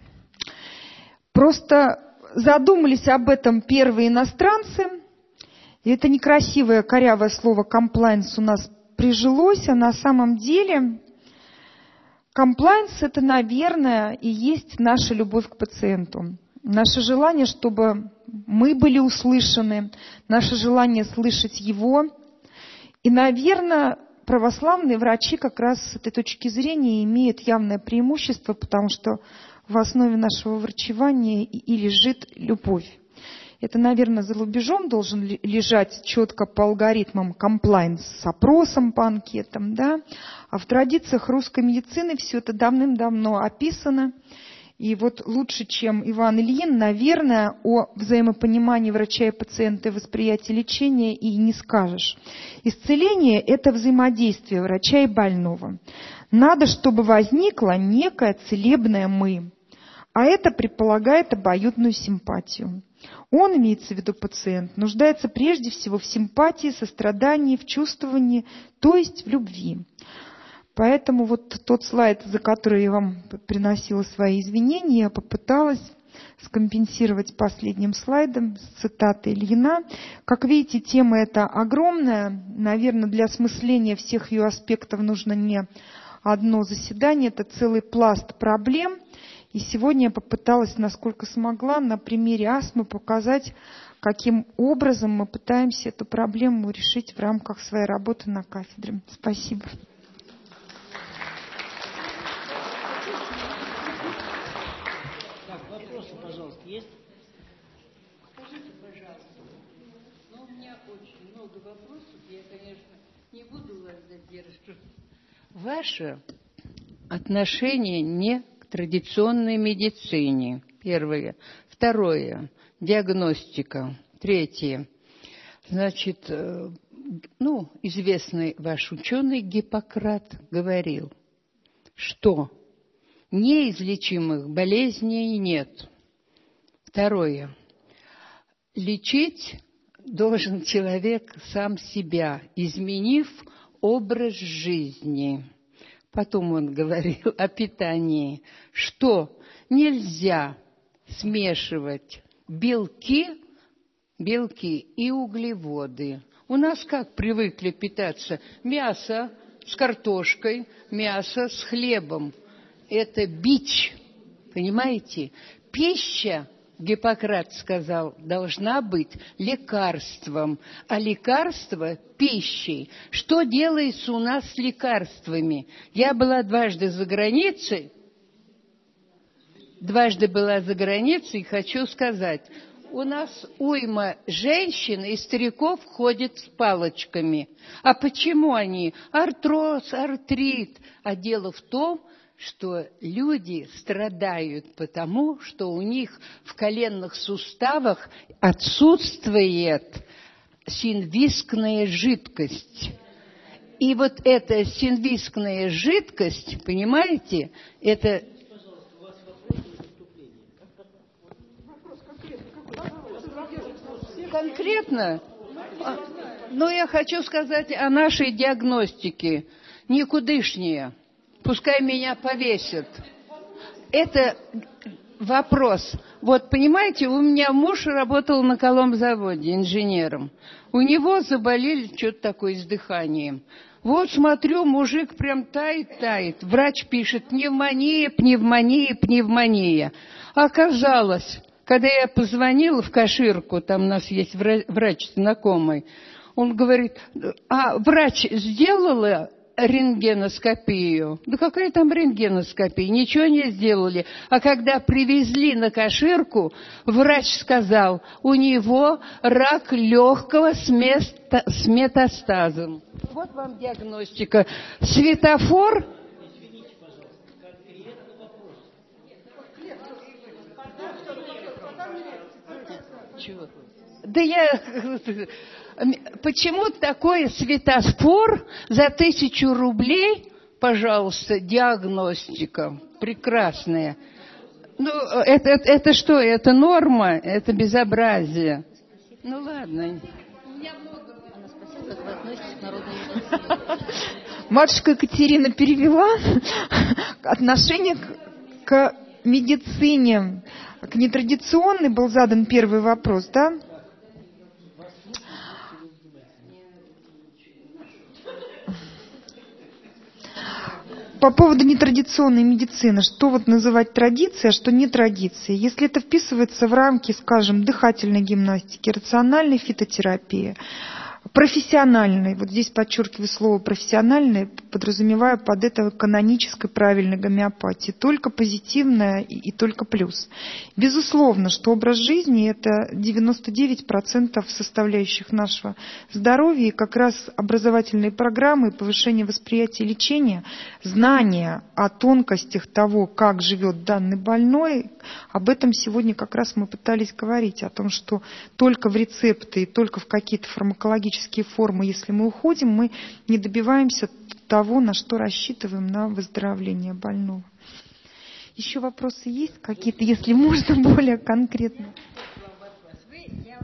Просто задумались об этом первые иностранцы, и это некрасивое корявое слово compliance у нас прижилось, а на самом деле compliance – это, наверное, и есть наша любовь к пациенту. Наше желание, чтобы мы были услышаны, наше желание слышать его. И, наверное, православные врачи как раз с этой точки зрения имеют явное преимущество, потому что в основе нашего врачевания и лежит любовь. Это, наверное, за рубежом должен лежать четко по алгоритмам комплайнс с опросом по анкетам, да? А в традициях русской медицины все это давным-давно описано. И вот лучше, чем Иван Ильин, наверное, о взаимопонимании врача и пациента и восприятии лечения и не скажешь. Исцеление – это взаимодействие врача и больного. Надо, чтобы возникло некое целебное «мы». А это предполагает обоюдную симпатию. Он, имеется в виду пациент, нуждается прежде всего в симпатии, сострадании, в чувствовании, то есть в любви. Поэтому вот тот слайд, за который я вам приносила свои извинения, я попыталась скомпенсировать последним слайдом с цитатой Ильина. Как видите, тема эта огромная. Наверное, для осмысления всех ее аспектов нужно не одно заседание, это целый пласт проблем. И сегодня я попыталась, насколько смогла, на примере астмы показать, каким образом мы пытаемся эту проблему решить в рамках своей работы на кафедре. Спасибо. Так, вопросы, пожалуйста, есть? Скажите, пожалуйста, у меня очень много вопросов, я, конечно, не буду вас задерживать. Ваше отношение не к традиционной медицине, первое. Второе, диагностика. Третье, значит, известный ваш ученый Гиппократ говорил, что неизлечимых болезней нет. Второе, лечить должен человек сам себя, изменив образ жизни. Потом он говорил о питании, что нельзя смешивать белки и углеводы. У нас как привыкли питаться? Мясо с картошкой, мясо с хлебом. Это бич, понимаете? Пища, Гиппократ сказал, должна быть лекарством, а лекарство – пищей. Что делается у нас с лекарствами? Я была дважды за границей, и хочу сказать, у нас уйма женщин и стариков ходят с палочками. А почему они? Артроз, артрит. А дело в том, что люди страдают потому, что у них в коленных суставах отсутствует синвискная жидкость. И вот эта синвискная жидкость, понимаете, это... Конкретно? Но я хочу сказать о нашей диагностике. Никудышнее. Пускай меня повесят. Это вопрос. Вот, понимаете, у меня муж работал на Коломзаводе инженером. У него заболели что-то такое с дыханием. Вот смотрю, мужик прям тает. Врач пишет пневмония. Оказалось, когда я позвонила в Каширку, там у нас есть врач знакомый, он говорит, а врач сделала рентгеноскопию? Да какая там рентгеноскопия? Ничего не сделали. А когда привезли на Каширку, врач сказал, у него рак легкого с метастазом. Вот вам диагностика. Светофор... Чего? Да почему такой светофор за 1000 рублей, пожалуйста, диагностика прекрасная. Ну, это что? Это норма? Это безобразие? Ну, ладно. Она спросила, как вы относитесь к народной медицине. Матушка Екатерина перевела отношение к медицине. К нетрадиционной был задан первый вопрос, да? По поводу нетрадиционной медицины, что вот называть традицией, а что не традицией? Если это вписывается в рамки, скажем, дыхательной гимнастики, рациональной фитотерапии, профессиональной, вот здесь подчеркиваю слово профессиональной, подразумевая под это канонической правильной гомеопатии, только позитивное и только плюс. Безусловно, что образ жизни – это 99% составляющих нашего здоровья, и как раз образовательные программы, повышение восприятия и лечения, знания о тонкостях того, как живет данный больной, об этом сегодня как раз мы пытались говорить, о том, что только в рецепты и только в какие-то фармакологические формы, если мы уходим, мы не добиваемся того, на что рассчитываем, на выздоровление больного. Еще вопросы есть какие-то, если можно, более конкретно? Я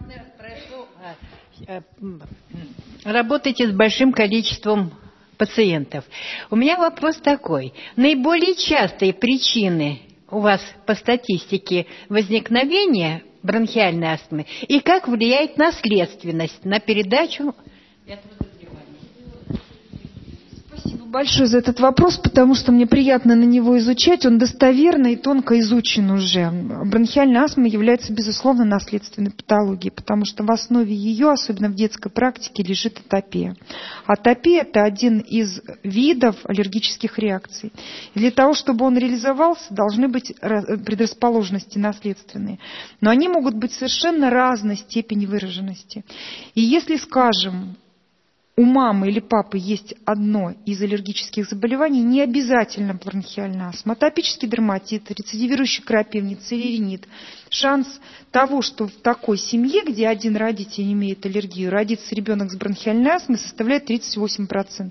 вас спрошу, работаете с большим количеством пациентов. У меня вопрос такой. Наиболее частые причины у вас по статистике возникновения бронхиальной астмы и как влияет наследственность на передачу этого заболевания? Спасибо большое за этот вопрос, потому что мне приятно на него изучать. Он достоверно и тонко изучен уже. Бронхиальная астма является, безусловно, наследственной патологией, потому что в основе ее, особенно в детской практике, лежит атопия. Атопия – это один из видов аллергических реакций. И для того, чтобы он реализовался, должны быть предрасположенности наследственные. Но они могут быть совершенно разной степени выраженности. И если, скажем, у мамы или папы есть одно из аллергических заболеваний, не обязательно бронхиальная астма, атопический дерматит, рецидивирующий крапивник, целеринит. Шанс того, что в такой семье, где один родитель имеет аллергию, родится ребенок с бронхиальной астмой, составляет 38%.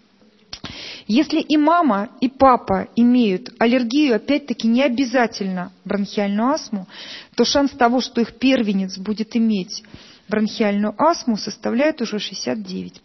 Если и мама, и папа имеют аллергию, опять-таки не обязательно бронхиальную астму, то шанс того, что их первенец будет иметь бронхиальную астму составляет уже 69%.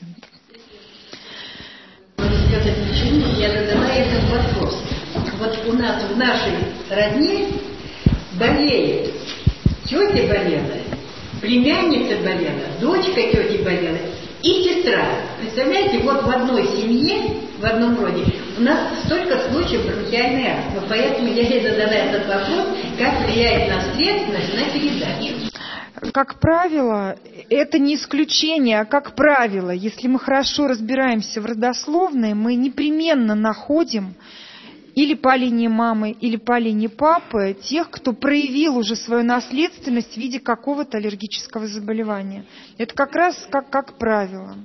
Почему я задала этот вопрос? Вот у нас в нашей родне болеет, тетя болела, племянница болела, дочка тети болела и сестра. Представляете, вот в одной семье, в одном роде, у нас столько случаев бронхиальной астмы. Поэтому я и задала этот вопрос, как влияет наследственность на передачу. Как правило, это не исключение, а как правило, если мы хорошо разбираемся в родословной, мы непременно находим или по линии мамы, или по линии папы тех, кто проявил уже свою наследственность в виде какого-то аллергического заболевания. Это как раз как правило.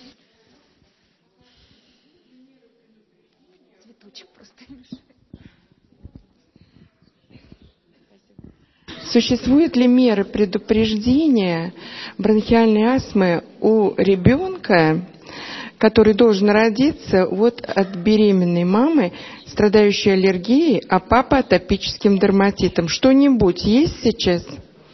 Цветочек просто мешает. Существуют ли меры предупреждения бронхиальной астмы у ребенка, который должен родиться от беременной мамы, страдающей аллергией, а папа атопическим дерматитом? Что-нибудь есть сейчас?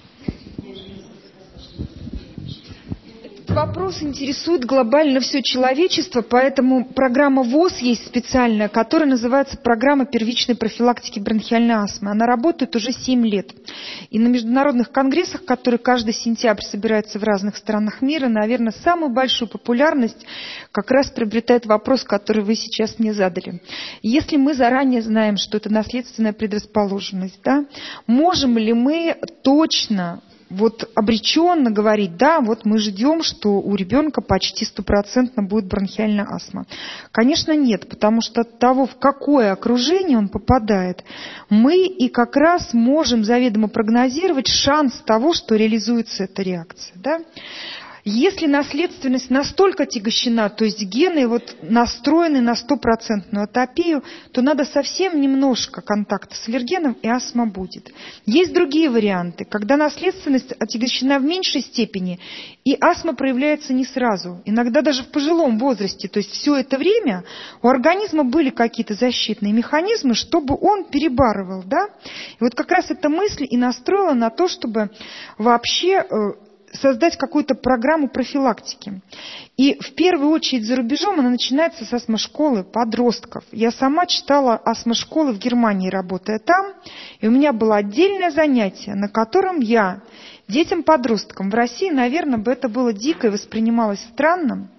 Вопрос интересует глобально все человечество, поэтому программа ВОЗ есть специальная, которая называется «Программа первичной профилактики бронхиальной астмы». Она работает уже 7 лет. И на международных конгрессах, которые каждый сентябрь собираются в разных странах мира, наверное, самую большую популярность как раз приобретает вопрос, который вы сейчас мне задали. Если мы заранее знаем, что это наследственная предрасположенность, да, можем ли мы точно обреченно говорить, да, мы ждем, что у ребенка почти 100% будет бронхиальная астма? Конечно, нет, потому что от того, в какое окружение он попадает, мы и как раз можем заведомо прогнозировать шанс того, что реализуется эта реакция, да. Если наследственность настолько отягощена, то есть гены настроены на 100% атопию, то надо совсем немножко контакта с аллергеном, и астма будет. Есть другие варианты, когда наследственность отягощена в меньшей степени, и астма проявляется не сразу, иногда даже в пожилом возрасте. То есть все это время у организма были какие-то защитные механизмы, чтобы он перебарывал. Да? И как раз эта мысль и настроила на то, чтобы вообще создать какую-то программу профилактики. И в первую очередь за рубежом она начинается с астмошколы подростков. Я сама читала астмошколы в Германии, работая там, и у меня было отдельное занятие, на котором я детям-подросткам, в России, наверное, бы это было дико и воспринималось странно,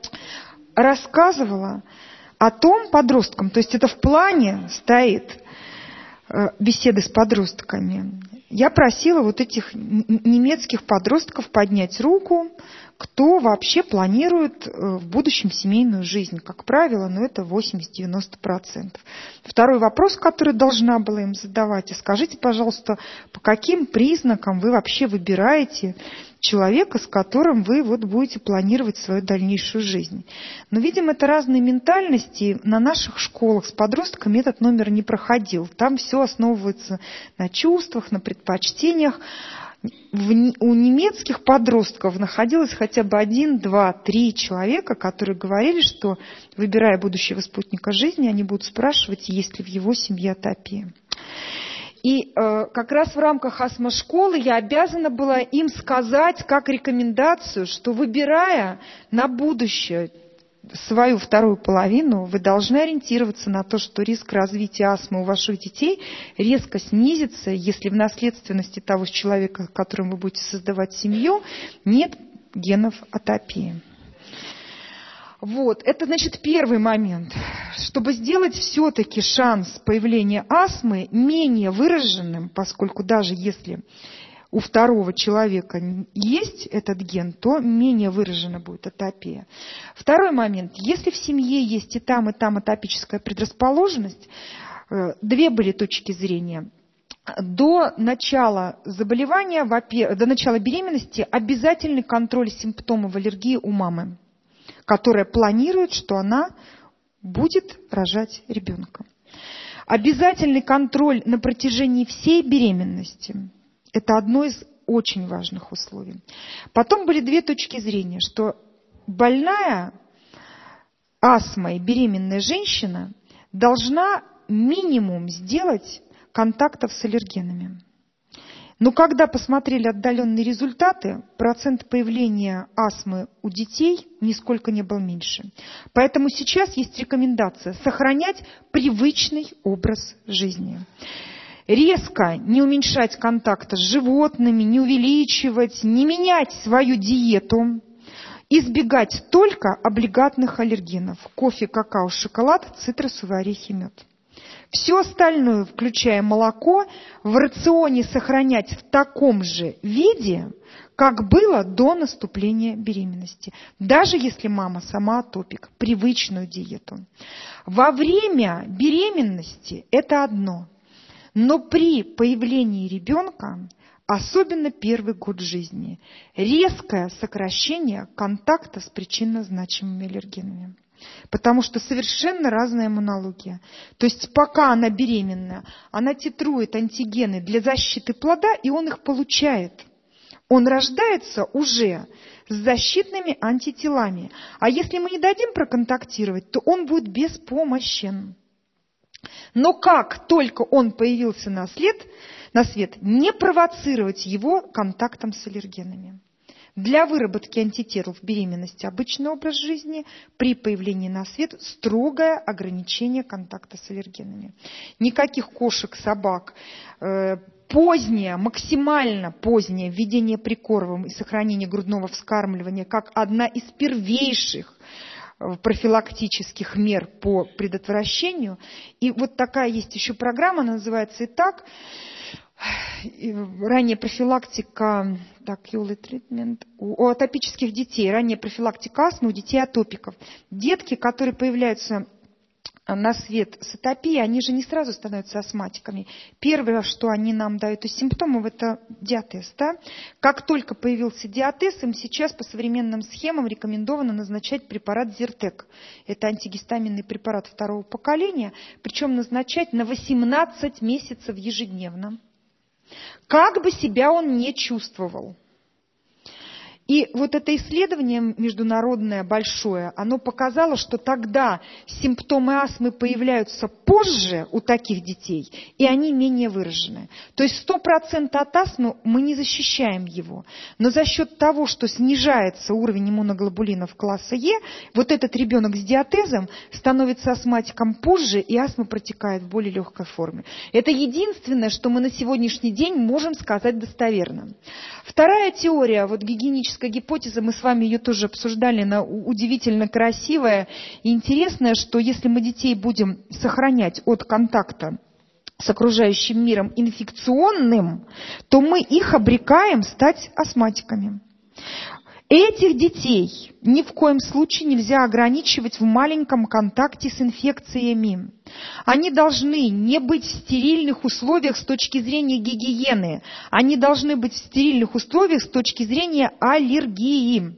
рассказывала о том подросткам, то есть это в плане стоит беседы с подростками. Я просила этих немецких подростков поднять руку, кто вообще планирует в будущем семейную жизнь. Как правило, это 80-90%. Второй вопрос, который должна была им задавать: скажите, пожалуйста, по каким признакам вы вообще выбираете человека, с которым вы будете планировать свою дальнейшую жизнь? Но, видимо, это разные ментальности. На наших школах с подростками этот номер не проходил. Там все основывается на чувствах, на предпочтениях. У немецких подростков находилось хотя бы 1, 2, 3 человека, которые говорили, что, выбирая будущего спутника жизни, они будут спрашивать, есть ли в его семье атопия. И как раз в рамках астмошколы я обязана была им сказать как рекомендацию, что, выбирая на будущее свою вторую половину, вы должны ориентироваться на то, что риск развития астмы у ваших детей резко снизится, если в наследственности того человека, с которым вы будете создавать семью, нет генов атопии. Это, значит, первый момент. Чтобы сделать все-таки шанс появления астмы менее выраженным, поскольку даже если у второго человека есть этот ген, то менее выражена будет атопия. Второй момент. Если в семье есть и там атопическая предрасположенность, две были точки зрения. До начала заболевания, до начала беременности обязательный контроль симптомов аллергии у мамы, которая планирует, что она будет рожать ребенка. Обязательный контроль на протяжении всей беременности – это одно из очень важных условий. Потом были две точки зрения, что больная астмой беременная женщина должна минимум сделать контактов с аллергенами. Но когда посмотрели отдаленные результаты, процент появления астмы у детей нисколько не был меньше. Поэтому сейчас есть рекомендация сохранять привычный образ жизни. Резко не уменьшать контакта с животными, не увеличивать, не менять свою диету. Избегать только облигатных аллергенов – кофе, какао, шоколад, цитрусовые орехи, мед. Все остальное, включая молоко, в рационе сохранять в таком же виде, как было до наступления беременности. Даже если мама сама атопик, привычную диету. Во время беременности это одно, но при появлении ребенка, особенно первый год жизни, резкое сокращение контакта с причинно значимыми аллергенами. Потому что совершенно разная иммунология. То есть пока она беременная, она титрует антигены для защиты плода, и он их получает. Он рождается уже с защитными антителами. А если мы не дадим проконтактировать, то он будет беспомощен. Но как только он появился на свет, не провоцировать его контактом с аллергенами. Для выработки антител в беременности обычный образ жизни, при появлении на свет строгое ограничение контакта с аллергенами. Никаких кошек, собак. Позднее, максимально позднее введение прикорм и сохранение грудного вскармливания как одна из первейших профилактических мер по предотвращению. И вот такая есть еще программа, она называется «ИТАК». Ранняя профилактика у атопических детей, ранняя профилактика астмы у детей атопиков. Детки, которые появляются на свет с атопией, они же не сразу становятся астматиками. Первое, что они нам дают из симптомов, это диатез. Да? Как только появился диатез, им сейчас по современным схемам рекомендовано назначать препарат Зиртек. Это антигистаминный препарат второго поколения, причем назначать на 18 месяцев ежедневно. Как бы себя он не чувствовал. И вот это исследование международное большое, оно показало, что тогда симптомы астмы появляются позже у таких детей, и они менее выражены. То есть 100% от астмы мы не защищаем его. Но за счет того, что снижается уровень иммуноглобулинов класса Е, вот этот ребенок с диатезом становится астматиком позже, и астма протекает в более легкой форме. Это единственное, что мы на сегодняшний день можем сказать достоверно. Вторая теория, вот гигиеническая гипотеза, мы с вами ее тоже обсуждали, она удивительно красивая и интересная, что если мы детей будем сохранять от контакта с окружающим миром инфекционным, то мы их обрекаем стать астматиками. Этих детей ни в коем случае нельзя ограничивать в маленьком контакте с инфекциями. Они должны не быть в стерильных условиях с точки зрения гигиены. Они должны быть в стерильных условиях с точки зрения аллергии.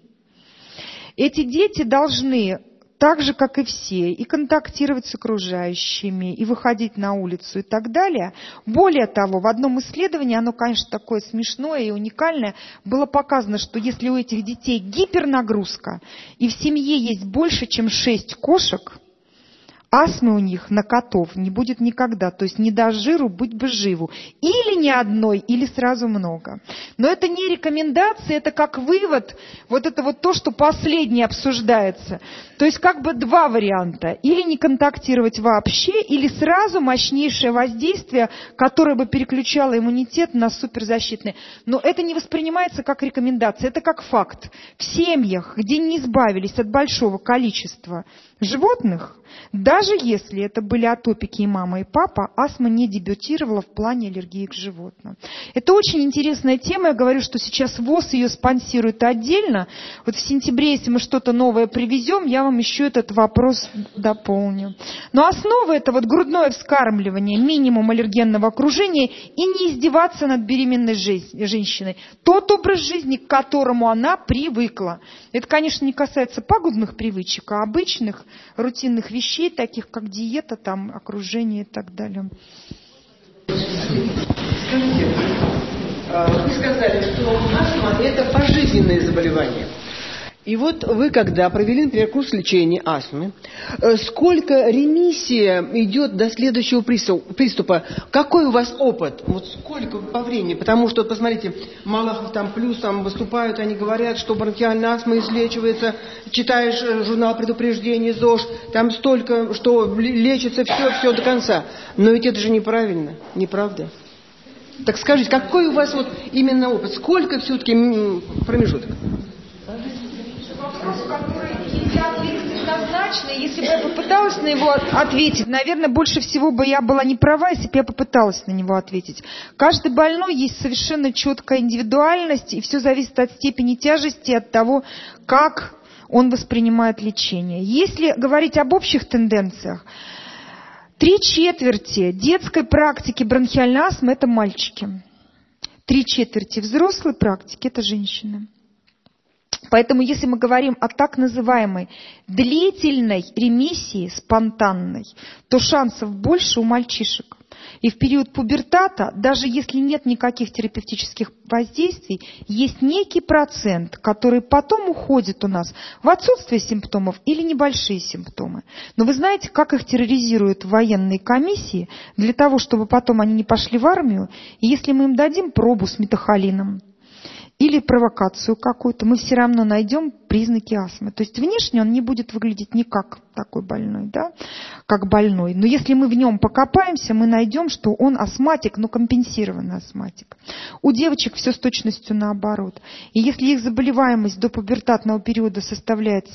Эти дети должны, так же, как и все, и контактировать с окружающими, и выходить на улицу и так далее. Более того, в одном исследовании, оно, конечно, такое смешное и уникальное, было показано, что если у этих детей гипернагрузка, и в семье есть больше, чем 6 кошек, астмы у них на котов не будет никогда. То есть не до жиру, будь бы живу. Или ни одной, или сразу много. Но это не рекомендация, это как вывод. Вот это вот то, что последнее обсуждается. То есть как бы два варианта. Или не контактировать вообще, или сразу мощнейшее воздействие, которое бы переключало иммунитет на суперзащитный. Но это не воспринимается как рекомендация, это как факт. В семьях, где не избавились от большого количества животных, даже если это были атопики и мама, и папа, астма не дебютировала в плане аллергии к животным. Это очень интересная тема. Я говорю, что сейчас ВОЗ ее спонсирует отдельно. Вот в сентябре, если мы что-то новое привезем, я вам еще этот вопрос дополню. Но основа — это вот грудное вскармливание, минимум аллергенного окружения и не издеваться над беременной женщиной. Тот образ жизни, к которому она привыкла. Это, конечно, не касается пагубных привычек, а обычных рутинных вещей, таких как диета, там, окружение и так далее. Скажите, вы сказали, что астма – это пожизненное заболевание. И вот вы, когда провели, например, курс лечения астмы, сколько ремиссия идет до следующего приступа? Какой у вас опыт? Вот сколько по времени? Потому что, посмотрите, Малахов там плюс там выступают, они говорят, что бронхиальная астма излечивается, читаешь журнал предупреждений ЗОЖ, там столько, что лечится все до конца. Но ведь это же неправильно, неправда? Так скажите, какой у вас вот именно опыт? Сколько все-таки промежуток? Однозначно, если бы я попыталась на него ответить, наверное, больше всего бы я была не права, если бы я попыталась на него ответить. Каждый больной есть совершенно четкая индивидуальность, и все зависит от степени тяжести, от того, как он воспринимает лечение. Если говорить об общих тенденциях, 3/4 детской практики бронхиальной астмы – это мальчики. 3/4 взрослой практики – это женщины. Поэтому, если мы говорим о так называемой длительной ремиссии, спонтанной, то шансов больше у мальчишек. И в период пубертата, даже если нет никаких терапевтических воздействий, есть некий процент, который потом уходит у нас в отсутствие симптомов или небольшие симптомы. Но вы знаете, как их терроризируют военные комиссии для того, чтобы потом они не пошли в армию, и если мы им дадим пробу с метахолином, или провокацию какую-то, мы все равно найдем признаки астмы. То есть внешне он не будет выглядеть не как такой больной, да, как больной. Но если мы в нем покопаемся, мы найдем, что он астматик, но компенсированный астматик. У девочек все с точностью наоборот. И если их заболеваемость до пубертатного периода составляет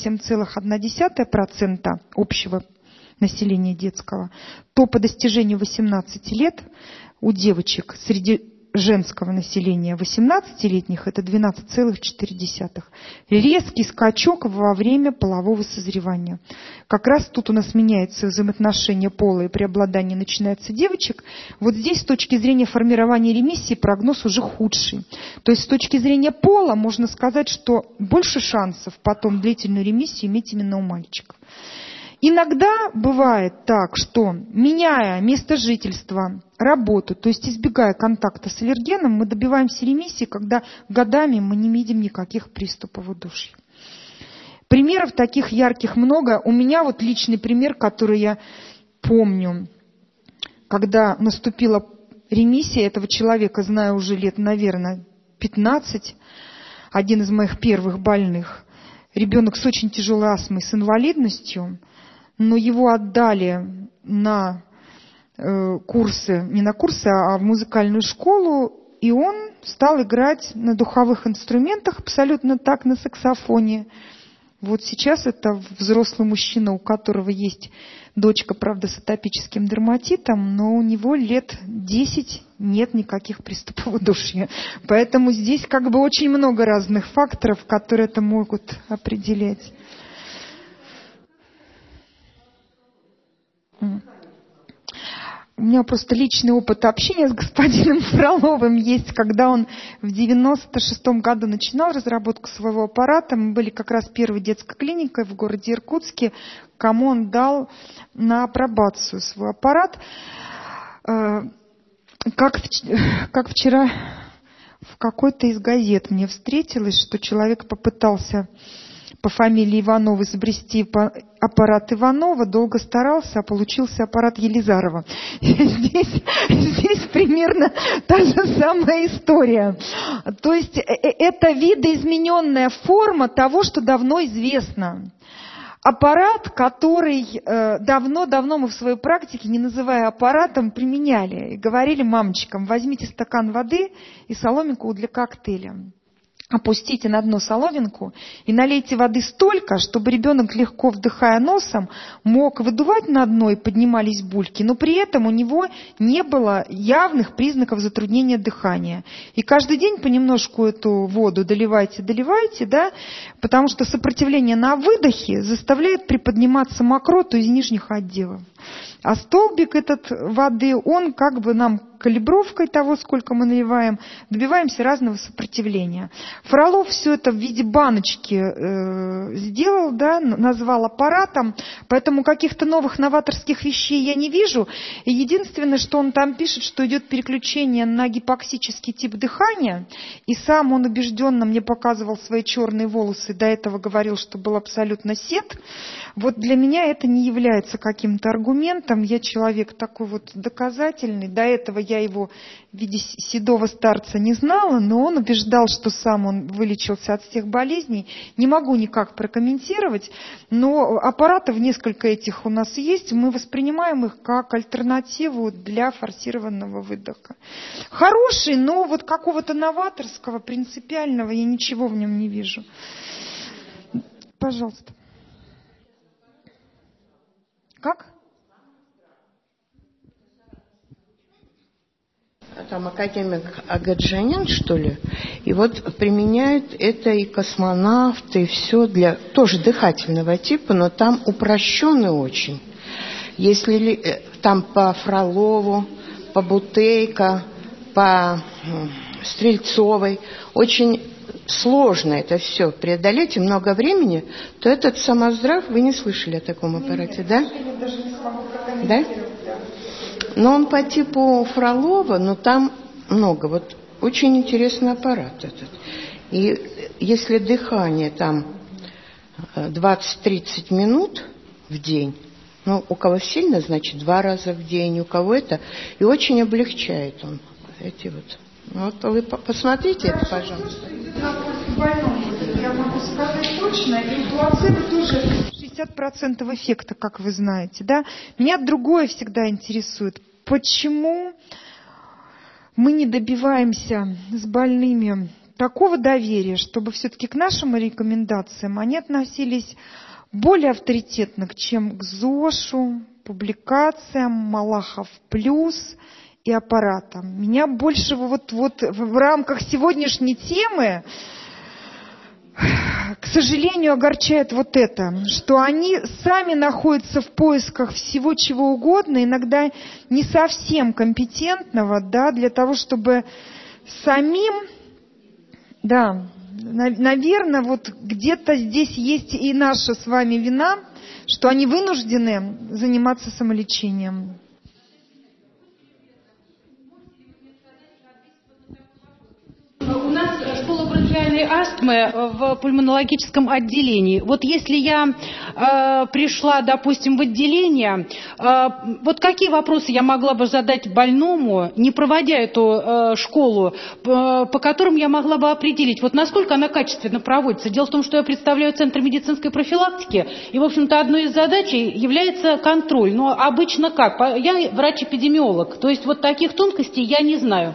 7,1% общего населения детского, то по достижению 18 лет у девочек среди женского населения 18-летних это 12,4. Резкий скачок во время полового созревания. Как раз тут у нас меняется взаимоотношение пола и преобладание начинается девочек. Вот здесь с точки зрения формирования ремиссии прогноз уже худший. То есть с точки зрения пола можно сказать, что больше шансов потом длительную ремиссию иметь именно у мальчиков. Иногда бывает так, что меняя место жительства, работу, то есть избегая контакта с аллергеном, мы добиваемся ремиссии, когда годами мы не видим никаких приступов удушья. Примеров таких ярких много. У меня вот личный пример, который я помню, когда наступила ремиссия этого человека, знаю уже лет, наверное, 15, один из моих первых больных, ребенок с очень тяжелой астмой, с инвалидностью, но его отдали на курсы, не на курсы, а в музыкальную школу, и он стал играть на духовых инструментах, абсолютно так, на саксофоне. Вот сейчас это взрослый мужчина, у которого есть дочка, правда, с атопическим дерматитом, но у него лет 10 нет никаких приступов удушья. Поэтому здесь как бы очень много разных факторов, которые это могут определять. У меня просто личный опыт общения с господином Фроловым есть, когда он в 96-м году начинал разработку своего аппарата. Мы были как раз первой детской клиникой в городе Иркутске, кому он дал на апробацию свой аппарат. Как вчера в какой-то из газет мне встретилось, что человек попытался по фамилии Иванов изобрести аппарат Иванова, долго старался, а получился аппарат Елизарова. Здесь примерно та же самая история. То есть это видоизмененная форма того, что давно известно. Аппарат, который давно-давно мы в своей практике, не называя аппаратом, применяли. И говорили мамочкам: возьмите стакан воды и соломинку для коктейля. Опустите на дно соломинку и налейте воды столько, чтобы ребенок, легко вдыхая носом, мог выдувать на дно и поднимались бульки, но при этом у него не было явных признаков затруднения дыхания. И каждый день понемножку эту воду доливайте, да, потому что сопротивление на выдохе заставляет приподниматься мокроту из нижних отделов. А столбик этот воды, он как бы нам калибровкой того, сколько мы наливаем, добиваемся разного сопротивления. Фролов все это в виде баночки сделал, да, назвал аппаратом, поэтому каких-то новых новаторских вещей я не вижу. И единственное, что он там пишет, что идет переключение на гипоксический тип дыхания, и сам он убежденно мне показывал свои черные волосы, до этого говорил, что был абсолютно сед. Вот для меня это не является каким-то аргументом. Я человек такой вот доказательный. До этого я его в виде седого старца не знала, но он убеждал, что сам он вылечился от всех болезней. Не могу никак прокомментировать, но аппаратов несколько этих у нас есть. Мы воспринимаем их как альтернативу для форсированного выдоха. Хороший, но вот какого-то новаторского, принципиального я ничего в нем не вижу. Пожалуйста. Как? Там академик Агаджанян, что ли, и вот применяют это и космонавты, и все для тоже дыхательного типа, но там упрощенный очень. Если там по Фролову, по Бутейко, по Стрельцовой очень сложно это все преодолеть и много времени, то этот самоздрав, вы не слышали о таком аппарате, да? Да? Но он по типу Фролова, но там много. Вот очень интересный аппарат этот. И если дыхание там 20-30 минут в день, ну, у кого сильно, значит, 2 раза в день, у кого это, и очень облегчает он эти вот. Вот вы посмотрите это, пожалуйста. Я могу сказать точно, и у плацебо тоже 60% эффекта, как вы знаете, да. Меня другое всегда интересует. Почему мы не добиваемся с больными такого доверия, чтобы все-таки к нашим рекомендациям они относились более авторитетно, чем к ЗОШу, публикациям, Малахов плюс и аппаратам. Меня больше вот в рамках сегодняшней темы, к сожалению, огорчает вот это, что они сами находятся в поисках всего чего угодно, иногда не совсем компетентного, да, для того, чтобы самим, да, наверное, вот где-то здесь есть и наша с вами вина, что они вынуждены заниматься самолечением. У нас школа бронхиальной астмы в пульмонологическом отделении. Вот если я пришла, допустим, в отделение, вот какие вопросы я могла бы задать больному, не проводя эту школу, по которым я могла бы определить, вот насколько она качественно проводится. Дело в том, что я представляю Центр медицинской профилактики, и, в общем-то, одной из задач является контроль. Но обычно как? Я врач-эпидемиолог, то есть вот таких тонкостей я не знаю.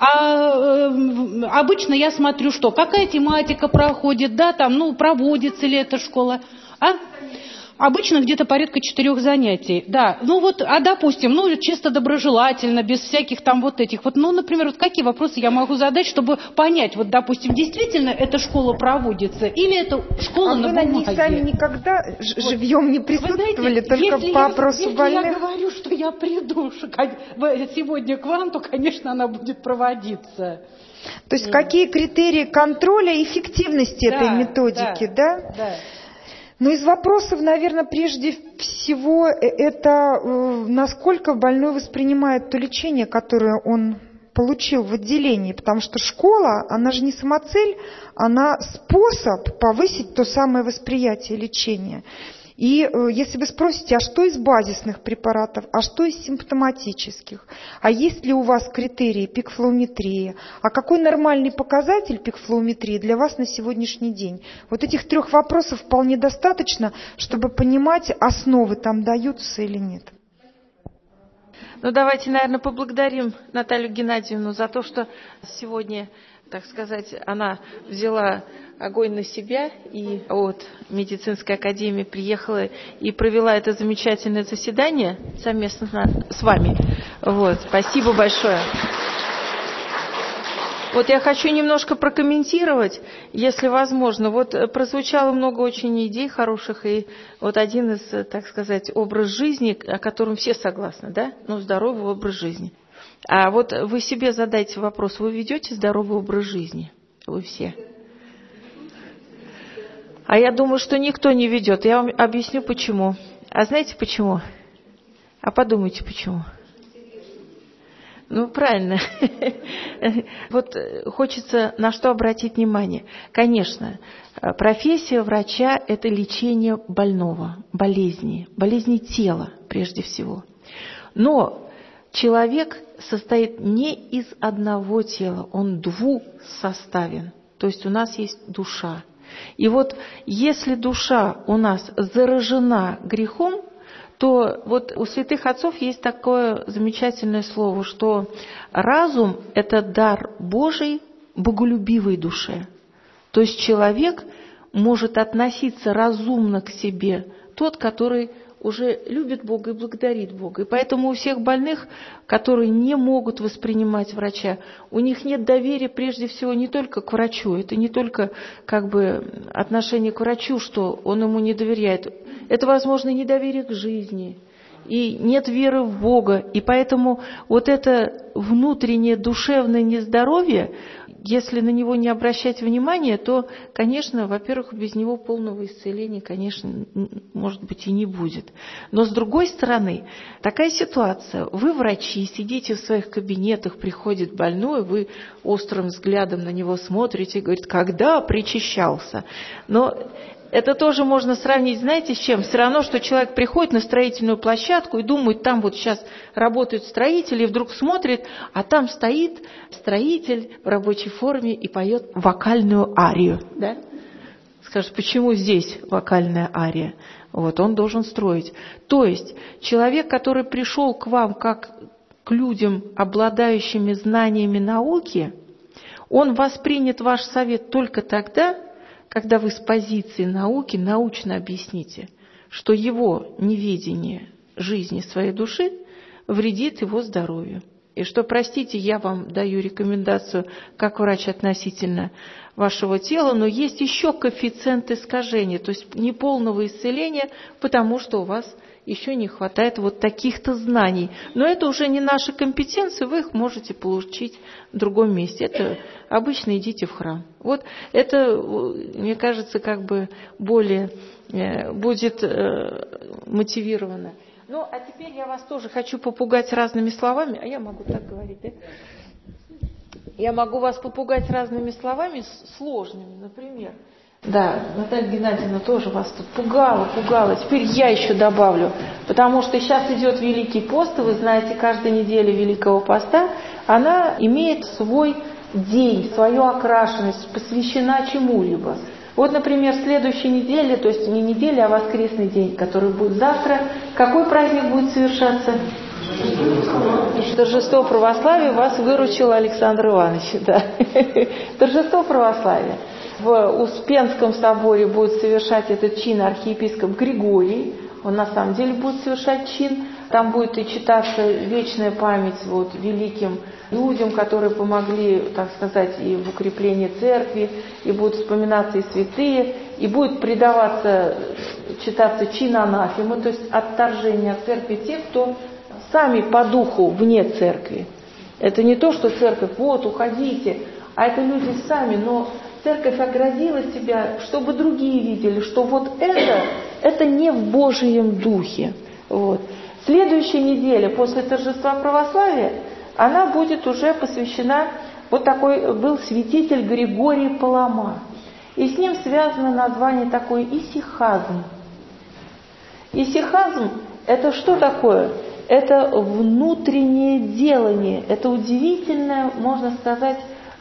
Обычно я смотрю, что какая тематика проходит, да, там, ну, проводится ли эта школа, Обычно где-то порядка 4 занятий, да. Ну вот, допустим, ну, чисто доброжелательно, без всяких там вот этих вот, ну, например, вот какие вопросы я могу задать, чтобы понять, вот, допустим, действительно эта школа проводится, или это школа на бумаге. Вы на ней сами никогда живьем не присутствовали, только по опросу больных? Если я говорю, что я приду сегодня к вам, то, конечно, она будет проводиться. То есть какие критерии контроля эффективности этой методики, да? Да. Но из вопросов, наверное, прежде всего, это насколько больной воспринимает то лечение, которое он получил в отделении. Потому что школа, она же не самоцель, она способ повысить то самое восприятие лечения. И если вы спросите, а что из базисных препаратов, а что из симптоматических, а есть ли у вас критерии пикфлоуметрии, а какой нормальный показатель пикфлоуметрии для вас на сегодняшний день? Вот этих 3 вопросов вполне достаточно, чтобы понимать, основы там даются или нет. Ну, давайте, наверное, поблагодарим Наталью Геннадьевну за то, что сегодня, так сказать, она взяла огонь на себя и от медицинской академии приехала и провела это замечательное заседание совместно с вами. Вот, спасибо большое. Вот я хочу немножко прокомментировать, если возможно. Вот прозвучало много очень идей хороших, и вот один из, так сказать, образ жизни, о котором все согласны, да? Ну, здоровый образ жизни. А вот вы себе задайте вопрос, вы ведете здоровый образ жизни? Вы все? А я думаю, что никто не ведет. Я вам объясню, почему. А знаете почему? А подумайте, почему. Ну, правильно. Вот хочется на что обратить внимание. Конечно, профессия врача – это лечение больного, болезни тела прежде всего. Но человек состоит не из одного тела, он двусоставен. То есть у нас есть душа. И вот если душа у нас заражена грехом, то вот у святых отцов есть такое замечательное слово, что разум – это дар Божий боголюбивой душе. То есть человек может относиться разумно к себе, тот, который уже любит Бога и благодарит Бога. И поэтому у всех больных, которые не могут воспринимать врача, у них нет доверия прежде всего не только к врачу, это не только как бы отношение к врачу, что он ему не доверяет. Это, возможно, недоверие к жизни, и нет веры в Бога. И поэтому вот это внутреннее душевное нездоровье, если на него не обращать внимания, то, конечно, во-первых, без него полного исцеления, конечно, может быть, и не будет. Но, с другой стороны, такая ситуация. Вы, врачи, сидите в своих кабинетах, приходит больной, вы острым взглядом на него смотрите и говорите, когда причащался? Но это тоже можно сравнить, знаете, с чем? Все равно, что человек приходит на строительную площадку и думает, там вот сейчас работают строители, и вдруг смотрит, а там стоит строитель в рабочей форме и поет вокальную арию. Да? Скажешь, почему здесь вокальная ария? Вот, он должен строить. То есть человек, который пришел к вам как к людям, обладающими знаниями науки, он воспринят ваш совет только тогда, когда вы с позиции науки научно объясните, что его неведение жизни своей души вредит его здоровью. И что, простите, я вам даю рекомендацию как врач относительно вашего тела, но есть еще коэффициент искажения, то есть неполного исцеления, потому что у вас еще не хватает вот таких-то знаний. Но это уже не наши компетенции, вы их можете получить в другом месте. Это обычно идите в храм. Вот это, мне кажется, как бы более будет мотивировано. Ну, а теперь я вас тоже хочу попугать разными словами. А я могу так говорить, да? Я могу вас попугать разными словами, сложными, например. Да, Наталья Геннадьевна тоже вас тут пугала. Теперь я еще добавлю. Потому что сейчас идет Великий пост, и вы знаете, каждая неделя Великого поста, она имеет свой день, свою окрашенность, посвящена чему-либо. Вот, например, следующей неделе, то есть не неделя, а воскресный день, который будет завтра, какой праздник будет совершаться? Торжество православия. Вас выручил Александр Иванович. Да. Торжество православия. В Успенском соборе будет совершать этот чин архиепископ Григорий. Он на самом деле будет совершать чин. Там будет и читаться вечная память вот великим людям, которые помогли, так сказать, и в укреплении церкви, и будут вспоминаться и святые, и будет предаваться, читаться чин анафемы, то есть отторжение от церкви тех, кто сами по духу вне церкви. Это не то, что церковь, вот, уходите, а это люди сами, но церковь оградила себя, чтобы другие видели, что вот это не в Божьем духе. Вот. Следующая неделя после торжества православия, она будет уже посвящена, вот такой был святитель Григорий Палама. И с ним связано название такое исихазм. Исихазм – это что такое? Это внутреннее делание, это удивительное, можно сказать,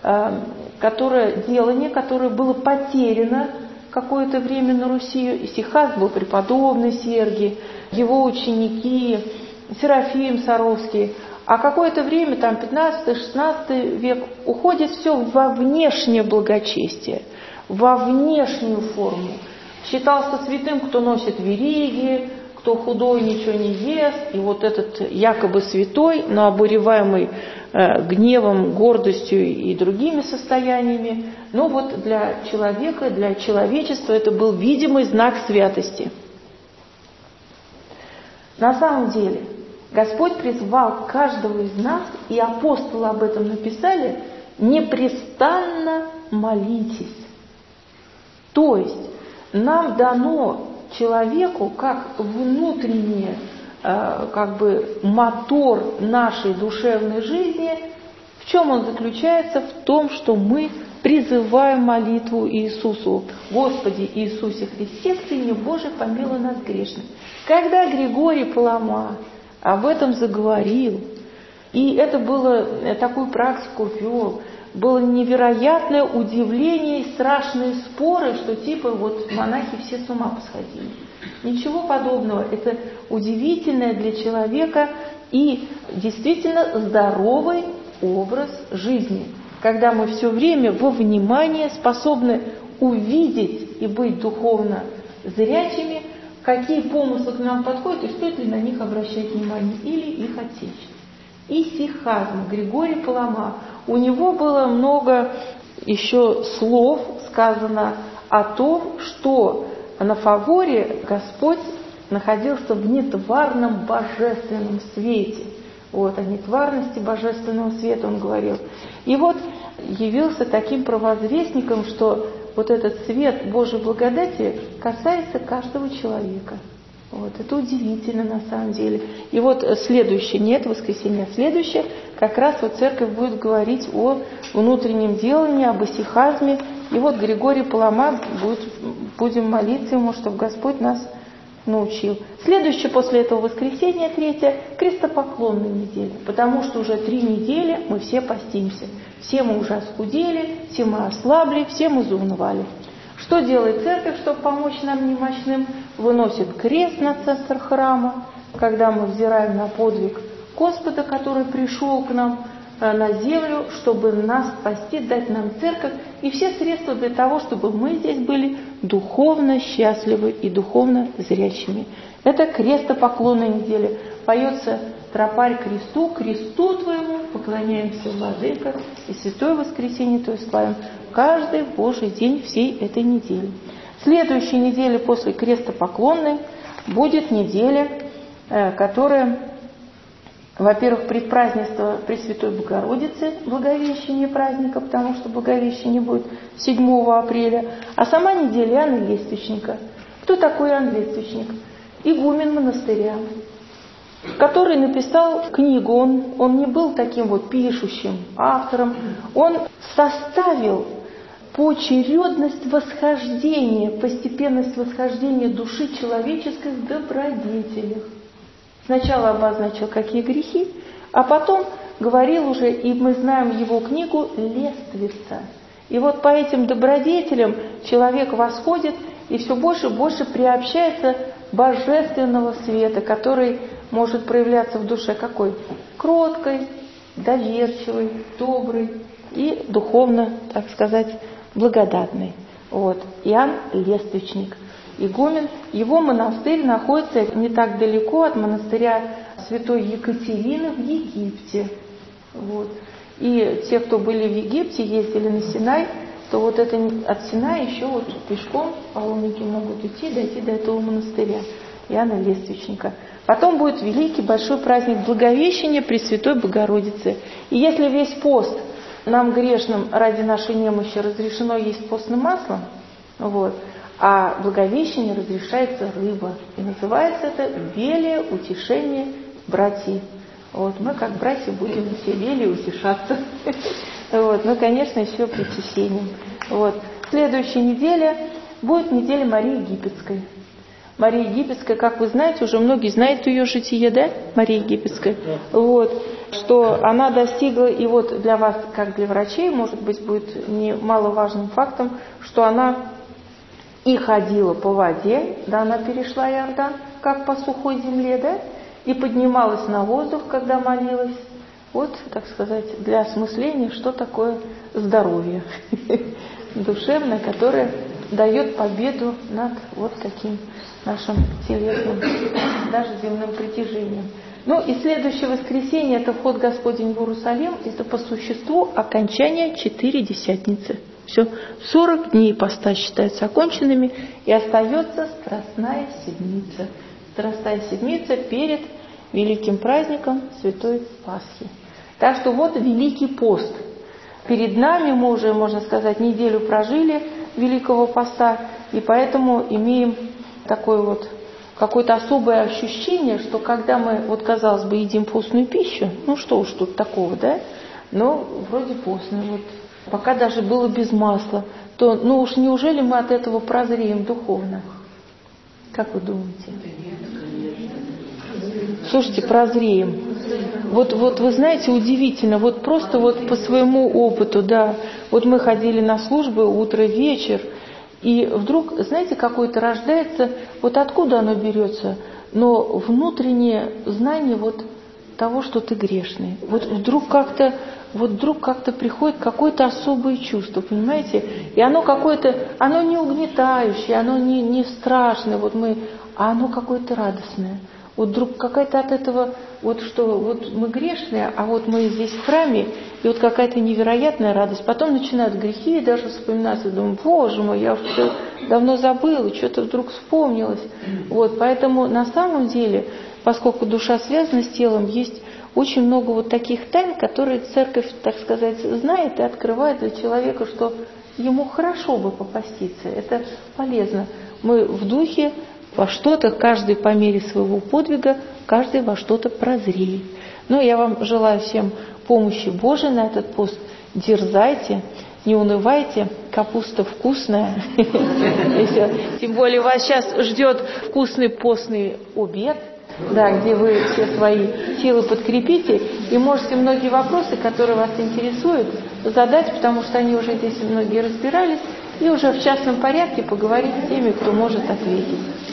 делание, которое было потеряно какое-то время на Руси. Исихаз был преподобный Сергий, его ученики, Серафим Саровский. А какое-то время, там 15-16 век, уходит все во внешнее благочестие, во внешнюю форму. Считался святым, кто носит вериги, кто худой, ничего не ест, и вот этот якобы святой, но обуреваемый гневом, гордостью и другими состояниями, но вот для человека, для человечества это был видимый знак святости. На самом деле, Господь призвал каждого из нас, и апостолы об этом написали, непрестанно молитесь. То есть нам дано человеку как внутренний мотор нашей душевной жизни. В чем он заключается? В том, что мы призываем молитву Иисусу: Господи Иисусе Христе, Сыне Божий, помилуй нас грешных. Когда Григорий Палама об этом заговорил, и это было, такую практику вел, было невероятное удивление и страшные споры, что типа вот монахи все с ума посходили. Ничего подобного. Это удивительное для человека и действительно здоровый образ жизни, когда мы все время во внимании способны увидеть и быть духовно зрячими, какие помыслы к нам подходят и стоит ли на них обращать внимание или их отсечь. Исихазм, Григорий Палама. У него было много еще слов сказано о том, что на Фаворе Господь находился в нетварном божественном свете. Вот, о нетварности божественного света он говорил. И вот явился таким провозвестником, что вот этот свет Божьей благодати касается каждого человека. Вот, это удивительно на самом деле. И вот следующее, не это воскресенье, а следующее, как раз вот церковь будет говорить о внутреннем делании, об исихазме. И вот Григорий Палама, будем молиться ему, чтобы Господь нас научил. Следующее после этого воскресенье, третье, крестопоклонная неделя. Потому что уже 3 недели мы все постимся. Все мы уже оскудели, все мы ослабли, все мы заунывали. Что делает церковь, чтобы помочь нам немощным? Выносит крест на центр храма, когда мы взираем на подвиг Господа, который пришел к нам на землю, чтобы нас спасти, дать нам церковь и все средства для того, чтобы мы здесь были духовно счастливы и духовно зрячими. Это крестопоклонная неделя. Поется тропарь кресту, кресту твоему поклоняемся, владыка, и святое воскресенье твое славим каждый Божий день всей этой недели. Следующая неделя после крестопоклонной будет неделя, которая, во-первых, предпразднество Пресвятой Богородицы, Благовещение праздника, потому что Благовещение будет 7 апреля, а сама неделя Иоанна Лествичника. Кто такой Иоанн Лествичник? Игумен монастыря, который написал книгу. Он не был таким вот пишущим автором. Он составил поочередность восхождения, постепенность восхождения души человеческой в добродетелях. Сначала обозначил, какие грехи, а потом говорил уже, и мы знаем его книгу «Лествица». И вот по этим добродетелям человек восходит и все больше и больше приобщается божественного света, который может проявляться в душе какой? Кроткой, доверчивой, доброй и духовно, так сказать, благодатной. Вот. Иоанн Лествичник, игумен. Его монастырь находится не так далеко от монастыря святой Екатерины в Египте. Вот. И те, кто были в Египте, ездили на Синай, то вот это от Синая еще вот пешком паломники могут идти, дойти до этого монастыря Иоанна Лествичника. Потом будет великий большой праздник Благовещения Пресвятой Богородицы. И если весь пост нам грешным ради нашей немощи разрешено есть постным маслом, вот, а Благовещение разрешается рыба. И называется это «Велие утешение братьев». Вот, мы как братья будем все велие утешаться. Вот, ну, конечно, еще причащением. Вот. Следующая неделя будет неделя Марии Египетской. Мария Египетская, как вы знаете, уже многие знают ее житие, да, Мария Египетская, вот, что она достигла, и вот для вас, как для врачей, может быть, будет немаловажным фактом, что она и ходила по воде, да, она перешла Иордан, как по сухой земле, да, и поднималась на воздух, когда молилась. Вот, так сказать, для осмысления, что такое здоровье душевное, которое дает победу над вот таким нашим телесным, даже земным притяжением. Ну и следующее воскресенье, это вход Господень в Иерусалим, это по существу окончание 40 Все, 40 дней поста считаются оконченными, и остается Страстная Седмица. Страстная Седмица перед великим праздником Святой Пасхи. Так что вот Великий пост. Перед нами мы уже, можно сказать, неделю прожили Великого поста, и поэтому имеем такое вот какое-то особое ощущение, что когда мы, вот казалось бы, едим постную пищу, ну что уж тут такого, да? Но вроде постную, вот пока даже было без масла, то ну уж неужели мы от этого прозреем духовно? Как вы думаете? Слушайте, прозреем. Вот вы знаете, удивительно, вот просто вот по своему опыту, да, вот мы ходили на службы утро, вечер, и вдруг, знаете, какое-то рождается, вот откуда оно берется, но внутреннее знание вот того, что ты грешный. Вот вдруг как-то приходит какое-то особое чувство, понимаете? И оно какое-то, оно не угнетающее, оно не страшное, а оно какое-то радостное. Вот вдруг какая-то от этого, вот что вот мы грешные, а вот мы здесь в храме, и вот какая-то невероятная радость. Потом начинают грехи даже вспоминаться, думаю, Боже мой, я уже давно забыла, что-то вдруг вспомнилось. Вот, поэтому на самом деле, поскольку душа связана с телом, есть очень много вот таких тайн, которые церковь, так сказать, знает и открывает для человека, что ему хорошо бы попаститься, это полезно. Мы в духе во что-то, каждый по мере своего подвига, каждый во что-то прозреет. Ну, я вам желаю всем помощи Божией на этот пост. Дерзайте, не унывайте, капуста вкусная. Тем более вас сейчас ждет вкусный постный обед, да, где вы все свои силы подкрепите, и можете многие вопросы, которые вас интересуют, задать, потому что они уже здесь многие разбирались, и уже в частном порядке поговорить с теми, кто может ответить.